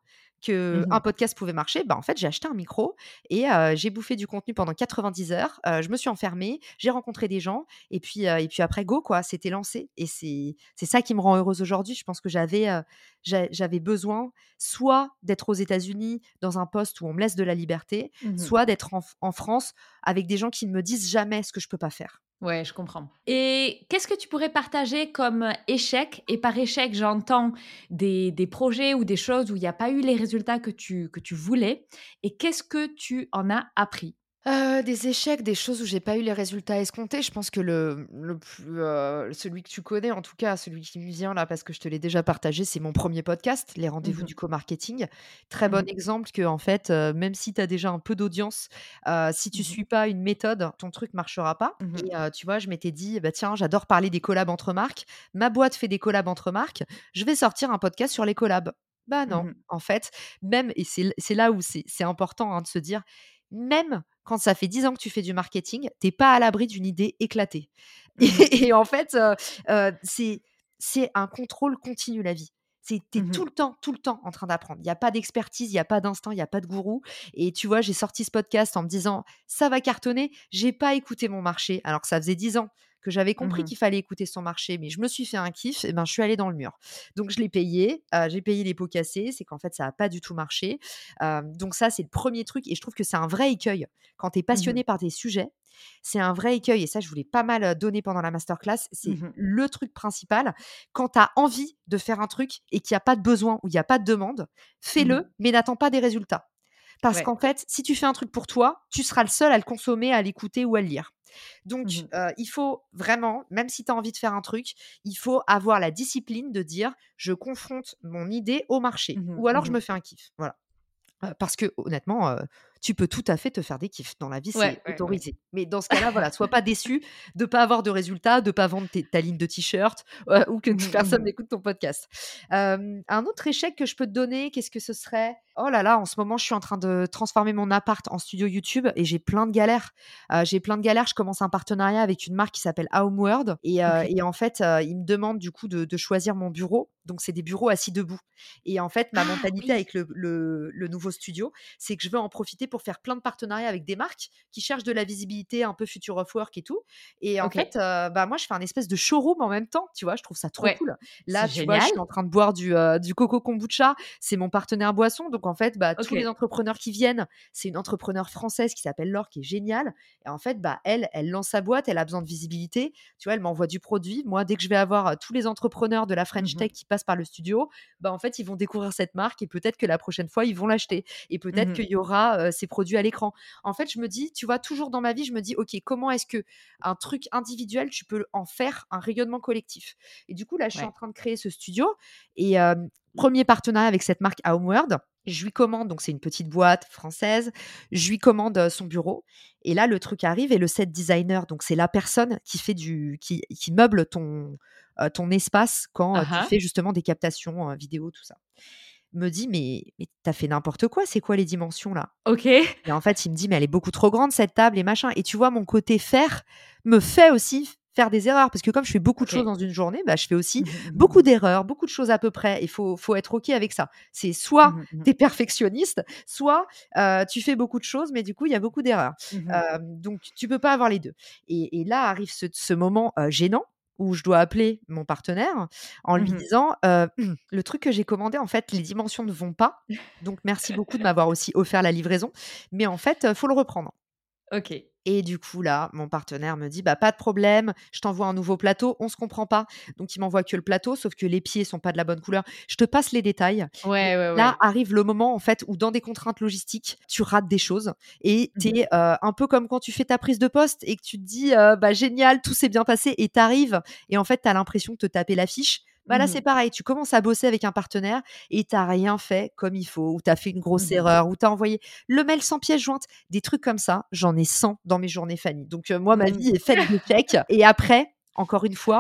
qu'un Mmh. podcast pouvait marcher, bah, en fait, j'ai acheté un micro et heu, j'ai bouffé du contenu pendant quatre-vingt-dix heures. Heu, je me suis enfermée, j'ai rencontré des gens et puis, heu et puis après go quoi, c'était lancé et c'est c'est ça qui me rend heureuse aujourd'hui. Je pense que j'avais, heu, j'a j'avais besoin soit d'être aux États-Unis dans un poste où on me laisse de la liberté, Mmh. soit d'être en F en France avec des gens qui ne me disent jamais ce que je peux pas faire. Ouais, je comprends. Et qu'est-ce que tu pourrais partager comme échec? Et par échec, j'entends des des projets ou des choses où il y a pas eu les résultats que tu que tu voulais et qu'est-ce que tu en as appris? Heu, des échecs, des choses où j'ai pas eu les résultats escomptés, je pense que le le plus, heu, celui que tu connais en tout cas, celui qui me vient là parce que je te l'ai déjà partagé, c'est mon premier podcast, Les Rendez-vous Mmh. du co-marketing. Très bon Mmh. exemple que en fait, heu, même si tu as déjà un peu d'audience, heu, si tu Mmh. suis pas une méthode, ton truc marchera pas Mmh. et heu, tu vois, je m'étais dit: «Bah, tiens, j'adore parler des collabs entre marques. Ma boîte fait des collabs entre marques, je vais sortir un podcast sur les collabs». Bah, non, Mmh. en fait, même et c'est l c'est là où c'est c'est important, hein, de se dire même quand ça fait dix ans que tu fais du marketing, tu es pas à l'abri d'une idée éclatée. Mmh. Et et en fait, heu heu, c'est c'est un contrôle continu la vie. C'est tu es tout Mmh. le temps, tout le temps en train d'apprendre. Il y a pas d'expertise, il y a pas d'instinct, il y a pas de gourou et tu vois, j'ai sorti ce podcast en me disant: «Ça va cartonner». J'ai pas écouté mon marché alors que ça faisait dix ans que j'avais compris Mmh. qu'il fallait écouter son marché, mais je me suis fait un kiff et ben, je suis allée dans le mur. Donc je l'ai payé, heu, j'ai payé les pots cassés, c'est qu'en fait ça a pas du tout marché. Hem, donc ça, c'est le premier truc et je trouve que c'est un vrai écueil. Quand tu es Mmh. passionné par des sujets, c'est un vrai écueil et ça, je vous l'ai pas mal, heu, donné pendant la masterclass. C'est Mmh. le truc principal. Quand tu as envie de faire un truc et qu'il y a pas de besoin ou il y a pas de demande, Mmh. fais-le, mais n'attends pas des résultats. Parce Ouais. qu'en fait, si tu fais un truc pour toi, tu seras le seul à le consommer, à l'écouter ou à le lire. Donc, Mmh. heu, il faut vraiment, même si tu as envie de faire un truc, il faut avoir la discipline de dire: «Je confronte mon idée au marché» Mmh. ou alors je Mmh. me fais un kiff. Voilà. Heu, parce que honnêtement, heu, tu peux tout à fait te faire des kiffs. Dans la vie, Ouais, c'est ouais, ouais. autorisé. Mais dans ce cas-là, voilà, sois pas déçu de pas avoir de résultats, de pas vendre tes ta ligne de t-shirt, heu, ou que Mmh t mh. personne Mmh. n'écoute ton podcast. Hem, un autre échec que je peux te donner, qu'est-ce que ce serait? Oh là là, en ce moment, je suis en train de transformer mon appart en studio YouTube et j'ai plein de galères. Heu, j'ai plein de galères. Je commence un partenariat avec une marque qui s'appelle Homeworld et heu OK. et en fait, heu, ils me demandent du coup de de choisir mon bureau. Donc c'est des bureaux assis debout et en fait, ma Ah mentalité oui! avec le le le nouveau studio, c'est que je veux en profiter pour faire plein de partenariats avec des marques qui cherchent de la visibilité un peu future of work et tout. Et en fait, OK. heu, bah, moi, je fais un espèce de showroom en même temps, tu vois? Je trouve ça trop Ouais. cool. C'est Là, tu vois, je génial. suis en train de boire du, heu, du coco kombucha, c'est mon partenaire boisson. Donc en fait, bah, tous les OK. entrepreneurs qui viennent, c'est une entrepreneure française qui s'appelle Laure, qui est géniale. Et en fait, bah, elle, elle lance sa boîte, elle a besoin de visibilité. Tu vois, elle m'envoie du produit. Moi, dès que je vais avoir, heu, tous les entrepreneurs de la French Mmh. Tech qui passent par le studio, bah, en fait, ils vont découvrir cette marque et peut-être que la prochaine fois, ils vont l'acheter et peut-être Mmh. qu'il y aura, heu, ces produits à l'écran. En fait, je me dis, tu vois, toujours dans ma vie, je me dis: «OK, comment est-ce que un truc individuel, tu peux en faire un rayonnement collectif?» Et du coup, là, je suis en Ouais. train de créer ce studio et hem, un partenariat avec cette marque Homeworld. Je lui commande, donc c'est une petite boîte française, je lui commande, heu, son bureau et là, le truc arrive et le set designer, donc c'est la personne qui fait du qui qui meuble ton, heu, ton espace quand, heu, Ah tu ah. fais justement des captations, heu, vidéo, tout ça. Me dit: «Mais mais tu fait n'importe quoi, c'est quoi les dimensions là?» OK. Et en fait, il me dit: «Mais elle est beaucoup trop grande cette table et machin» et tu vois, mon côté faire me fait aussi f faire des erreurs parce que comme je fais beaucoup de choses OK. dans une journée, bah, je fais aussi Mmh mh. Mmh beaucoup mh. d'erreurs, beaucoup de choses à peu près. Il faut faut être OK avec ça. C'est soit Mmh mh. tu es perfectionniste, soit, heu, tu fais beaucoup de choses, mais du coup, il y a beaucoup d'erreurs. Mmh mh. Hem, donc tu peux pas avoir les deux. Et et là arrive ce ce moment, heu, gênant où je dois appeler mon partenaire en Mmh lui mh. disant, heu: «Le truc que j'ai commandé, en fait, les dimensions ne vont pas. Donc merci beaucoup de m'avoir aussi offert la livraison, mais en fait, heu, faut le reprendre». OK. Et du coup, là, mon partenaire me dit: «Bah, pas de problème, je t'envoie un nouveau plateau, on se comprend pas». Donc il m'envoie que le plateau, sauf que les pieds sont pas de la bonne couleur. Je te passe les détails. Mais Ouais, ouais, là ouais. arrive le moment, en fait, où dans des contraintes logistiques, tu rates des choses et tu Mmh mh. es, un peu comme quand tu fais ta prise de poste et que tu te dis, heu: «Bah, génial, tout s'est bien passé» et tu arrives et en fait, tu as l'impression de te taper l'affiche. Bah, là, Mmh c'est mh. pareil, tu commences à bosser avec un partenaire et tu as rien fait comme il faut ou tu as fait une grosse Mmh mh. erreur ou tu as envoyé le mail sans pièce jointe. Des trucs comme ça, j'en ai cent dans mes journées Fanny. Donc heu, moi, ma Mmh vie est mh. faite d'échecs et après, encore une fois,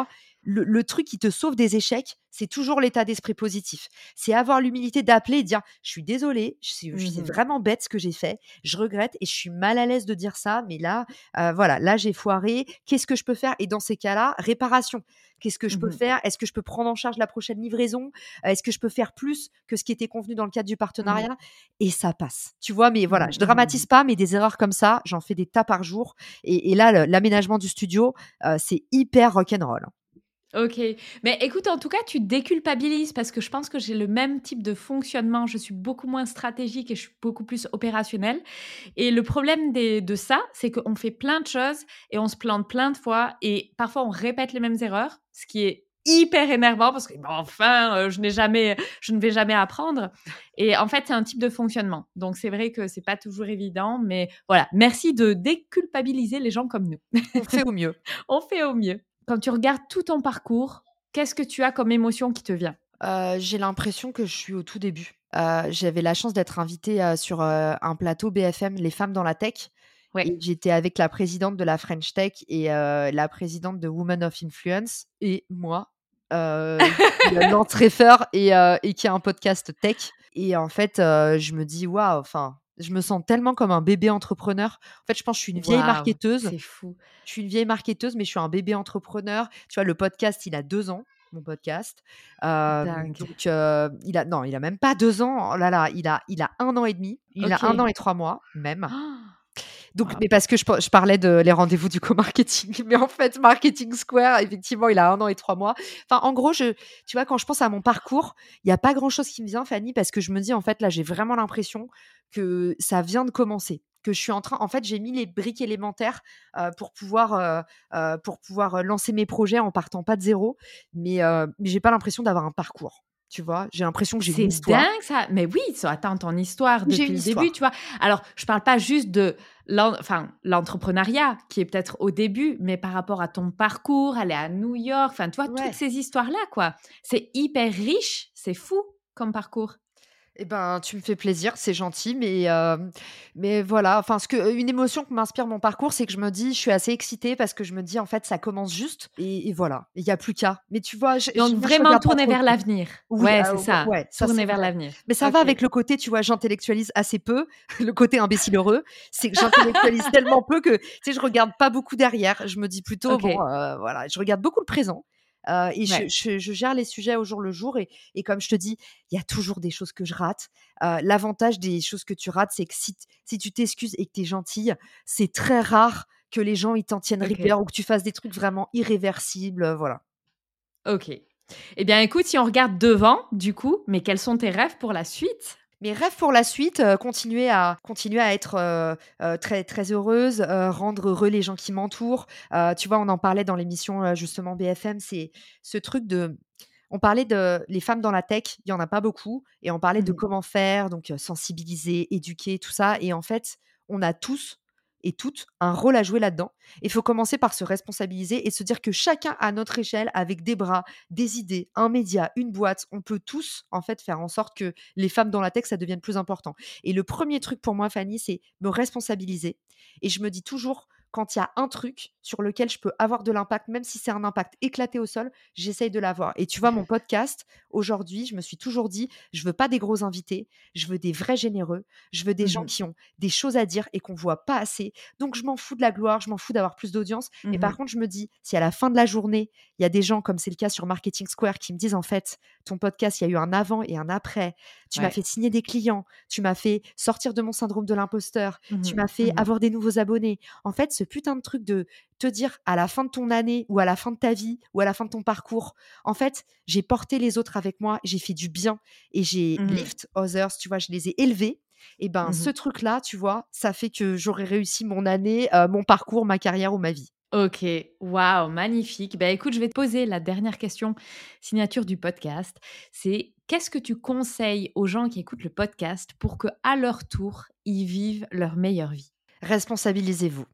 le, le truc qui te sauve des échecs, c'est toujours l'état d'esprit positif. C'est avoir l'humilité d'appeler et de dire « Je suis désolée, je suis- je- c'est Mhm. vraiment bête ce que j'ai fait, je regrette et je suis mal à l'aise de dire ça, mais là, euh, voilà, là j'ai foiré, qu'est-ce que je peux faire ?» Et dans ces cas-là, réparation. Qu'est-ce que je peux Mhm. faire? Est-ce que je peux prendre en charge la prochaine livraison? Euh, Est-ce que je peux faire plus que ce qui était convenu dans le cadre du Mhm. partenariat? Et ça passe. Tu vois, mais voilà, Mhm. je Mhm. dramatise Mhm. pas, mais des erreurs comme ça, j'en fais des tas par jour. Et, et là, le- l'aménagement du studio, euh, c'est hyper rock'n'roll. Ok, mais écoute, en tout cas, tu déculpabilises parce que je pense que j'ai le même type de fonctionnement. Je suis beaucoup moins stratégique et je suis beaucoup plus opérationnelle. Et le problème des- de ça, c'est qu'on fait plein de choses et on se plante plein de fois et parfois on répète les mêmes erreurs, ce qui est hyper énervant parce que, bon, enfin, euh, je n'ai jamais, je ne vais jamais apprendre. Et en fait, c'est un type de fonctionnement. Donc, c'est vrai que c'est pas toujours évident, mais voilà. Merci de déculpabiliser les gens comme nous. On fait au mieux. On fait au mieux. Quand tu regardes tout ton parcours, qu'est-ce que tu as comme émotion qui te vient? Heu, j'ai l'impression que je suis au tout début. Heu, j'avais la chance d'être invitée, heu, sur, heu, un plateau B F M, Les femmes dans la tech et Ouais. j'étais avec la présidente de la French Tech et heu, la présidente de Women of Influence et moi, heu, qui, heu, lance Refer et heu et qui a un podcast tech et en fait, heu, je me dis: «Waouh!» enfin, je me sens tellement comme un bébé entrepreneur. En fait, je pense que je suis une vieille Waouh, marketeuse. c'est fou. Je suis une vieille marketeuse, mais je suis un bébé entrepreneur. Tu vois, le podcast, il a deux ans, mon podcast. Hem, Dingue. donc, heu, il a non, il a même pas deux ans. Oh là là, il a il a un an et demi. Il a un an OK. et trois mois, même. Ah, Donc waouh. mais parce que je pa je parlais de les rendez-vous du co-marketing, mais en fait, Marketing Square, effectivement, il a un an et trois mois. Enfin, en gros, je tu vois, quand je pense à mon parcours, il y a pas grand-chose qui me vient, Fanny, parce que je me dis, en fait, là, j'ai vraiment l'impression que ça vient de commencer, que je suis en train en fait, j'ai mis les briques élémentaires, heu, pour pouvoir, heu heu, pour pouvoir, heu, lancer mes projets en partant pas de zéro, mais heu, mais j'ai pas l'impression d'avoir un parcours, tu vois? J'ai l'impression que j'ai une C'est histoire. dingue ça. Mais oui, ça attends ton histoire Oui, j'ai depuis une le début, histoire. tu vois? Alors, je parle pas juste de l'en enfin, l'entrepreneuriat qui est peut-être au début, mais par rapport à ton parcours, aller à New York, enfin, tu vois, toutes Ouais. ces histoires-là, quoi. C'est hyper riche, c'est fou comme parcours. Eh ben, tu me fais plaisir, c'est gentil, mais hem, mais voilà, enfin, ce que une émotion que m'inspire mon parcours, c'est que je me dis je suis assez excitée parce que je me dis: «En fait, ça commence juste et et voilà, il y a plus qu'à». Mais tu vois, je je Donc moi, je vraiment regarde pas tourner trop le vers temps. l'avenir. Oui, Ouais, ah c'est ouais, ça, ouais, ça, c'est tourner vers vrai. l'avenir. Mais ça va OK. avec le côté, tu vois, j'intellectualise assez peu, le côté imbécile heureux, c'est que j'intellectualise tellement peu que, tu sais, je regarde pas beaucoup derrière. Je me dis plutôt: «Bon, OK. heu, voilà», je regarde beaucoup le présent, heu et je Ouais. je je gère les sujets au jour le jour et et comme je te dis, il y a toujours des choses que je rate. Heu, l'avantage des choses que tu rates, c'est que si t si tu t'excuses et que tu es gentille, c'est très rare que les gens, ils t'en tiennent OK. rigueur ou que tu fasses des trucs vraiment irréversibles, heu, voilà. OK. Eh bien, écoute, si on regarde devant, du coup, mais quels sont tes rêves pour la suite? Mes rêves pour la suite, heu, continuer à continuer à être, heu heu, très très heureuse, heu, rendre heureux les gens qui m'entourent. Heu, tu vois, on en parlait dans l'émission, heu, justement B F M, c'est ce truc de on parlait de les femmes dans la tech, il y en a pas beaucoup et on parlait de Mmh. comment faire, donc heu, sensibiliser, éduquer, tout ça et en fait, on a tous et toutes un rôle à jouer là-dedans. Il faut commencer par se responsabiliser et se dire que chacun à notre échelle, avec des bras, des idées, un média, une boîte, on peut tous, en fait, faire en sorte que les femmes dans la tech, ça devienne plus important. Et le premier truc pour moi, Fanny, c'est me responsabiliser. Et je me dis toujours, quand il y a un truc sur lequel je peux avoir de l'impact, même si c'est un impact éclaté au sol, j'essaye de l'avoir. Et tu vois, mon podcast, aujourd'hui, je me suis toujours dit, je veux pas des gros invités, je veux des vrais généreux, je veux des gens Mmh. qui ont des choses à dire et qu'on voit pas assez. Donc, je m'en fous de la gloire, je m'en fous d'avoir plus d'audience. Mais par Mmh. contre, je me dis, si à la fin de la journée, il y a des gens, comme c'est le cas sur Marketing Square, qui me disent, en fait, ton podcast, il y a eu un avant et un après. Tu m'as Ouais. fait signer des clients, tu m'as fait sortir de mon syndrome de l'imposteur, tu Mmh. m'as fait Mmh. avoir des nouveaux abonnés. En fait, ce putain de truc de te dire à la fin de ton année ou à la fin de ta vie ou à la fin de ton parcours, en fait, j'ai porté les autres avec moi, j'ai fait du bien et j'ai Mmh. lift others, tu vois, je les ai élevés. Et ben, ce Mmh. truc-là, tu vois, ça fait que j'aurais réussi mon année, heu, mon parcours, ma carrière ou ma vie. OK, waouh, magnifique. Bah, écoute, je vais te poser la dernière question signature du podcast. C'est qu'est-ce que tu conseilles aux gens qui écoutent le podcast pour que à leur tour, ils vivent leur meilleure vie? Responsabilisez-vous.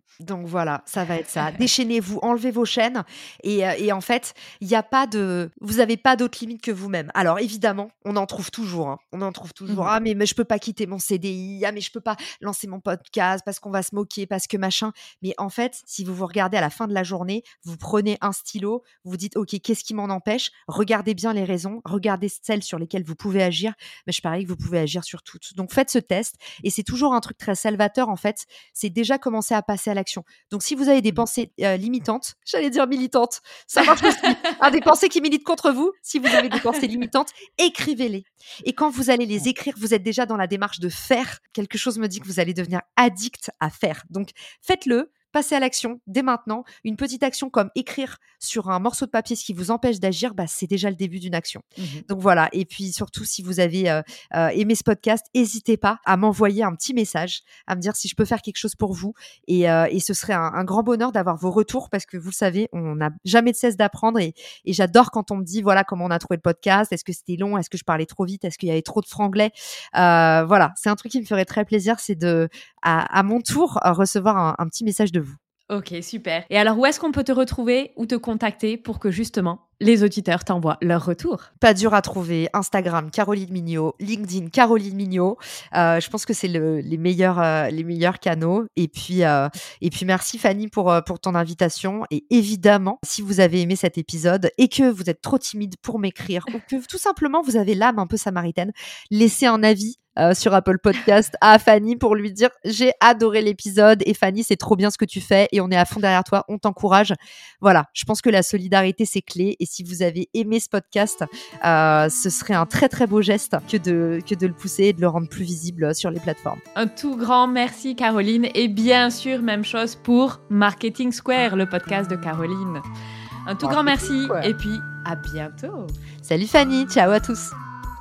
Donc voilà, ça va être ça. Déchaînez-vous, enlevez vos chaînes et, euh, et en fait, il n'y a pas de, vous n'avez pas d'autres limites que vous-même. Alors évidemment, on en trouve toujours. hein. On en trouve toujours. Mhm. Ah mais, mais je peux pas quitter mon C D I. Ah mais je peux pas lancer mon podcast parce qu'on va se moquer, parce que machin. Mais en fait, si vous vous regardez à la fin de la journée, vous prenez un stylo, vous dites ok, qu'est-ce qui m'en empêche? Regardez bien les raisons, regardez celles sur lesquelles vous pouvez agir. Mais je parie que vous pouvez agir sur toutes. Donc faites ce test et c'est toujours un truc très salvateur en fait. C'est déjà commencer à passer à l'action. Donc, si vous avez des pensées euh, limitantes, j'allais dire militantes, ça marche aussi. Hein, des pensées qui militent contre vous, si vous avez des pensées limitantes, écrivez-les. Et quand vous allez les écrire, vous êtes déjà dans la démarche de faire. Quelque chose me dit que vous allez devenir addict à faire. Donc, faites-le. Passez à l'action dès maintenant. Une petite action comme écrire sur un morceau de papier ce qui vous empêche d'agir, bah, c'est déjà le début d'une action. Mmh. Donc voilà. Et puis surtout, si vous avez euh, euh, aimé ce podcast, n'hésitez pas à m'envoyer un petit message, à me dire si je peux faire quelque chose pour vous. Et, euh, et ce serait un, un grand bonheur d'avoir vos retours parce que vous le savez, on n'a jamais de cesse d'apprendre et, et j'adore quand on me dit voilà comment on a trouvé le podcast. Est-ce que c'était long? Est-ce que je parlais trop vite? Est-ce qu'il y avait trop de franglais? euh, Voilà, c'est un truc qui me ferait très plaisir, c'est de à, à mon tour recevoir un, un petit message de vous. Ok, super. Et alors, où est-ce qu'on peut te retrouver ou te contacter pour que justement les auditeurs t'envoient leur retour? Pas dur à trouver. Instagram, Caroline Mignot. LinkedIn, Caroline Mignot. Euh, je pense que c'est le, les meilleurs, euh, les meilleurs canaux. Et puis, euh, et puis merci Fanny pour euh, pour ton invitation. Et évidemment, si vous avez aimé cet épisode et que vous êtes trop timide pour m'écrire ou que tout simplement vous avez l'âme un peu samaritaine, laissez un avis. Euh, sur Apple Podcast à Fanny pour lui dire j'ai adoré l'épisode et Fanny c'est trop bien ce que tu fais et on est à fond derrière toi, on t'encourage. Voilà, je pense que la solidarité c'est clé et si vous avez aimé ce podcast, euh, ce serait un très très beau geste que de, que de le pousser et de le rendre plus visible sur les plateformes. Un tout grand merci Caroline et bien sûr même chose pour Marketing Square, le podcast de Caroline. Un tout Marketing grand merci Square. Et puis à bientôt. Salut Fanny, ciao à tous.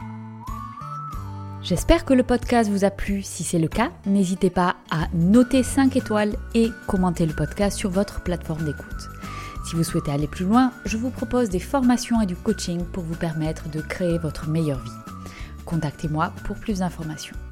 J'espère que le podcast vous a plu. Si c'est le cas, n'hésitez pas à noter cinq étoiles et commenter le podcast sur votre plateforme d'écoute. Si vous souhaitez aller plus loin, je vous propose des formations et du coaching pour vous permettre de créer votre meilleure vie. Contactez-moi pour plus d'informations.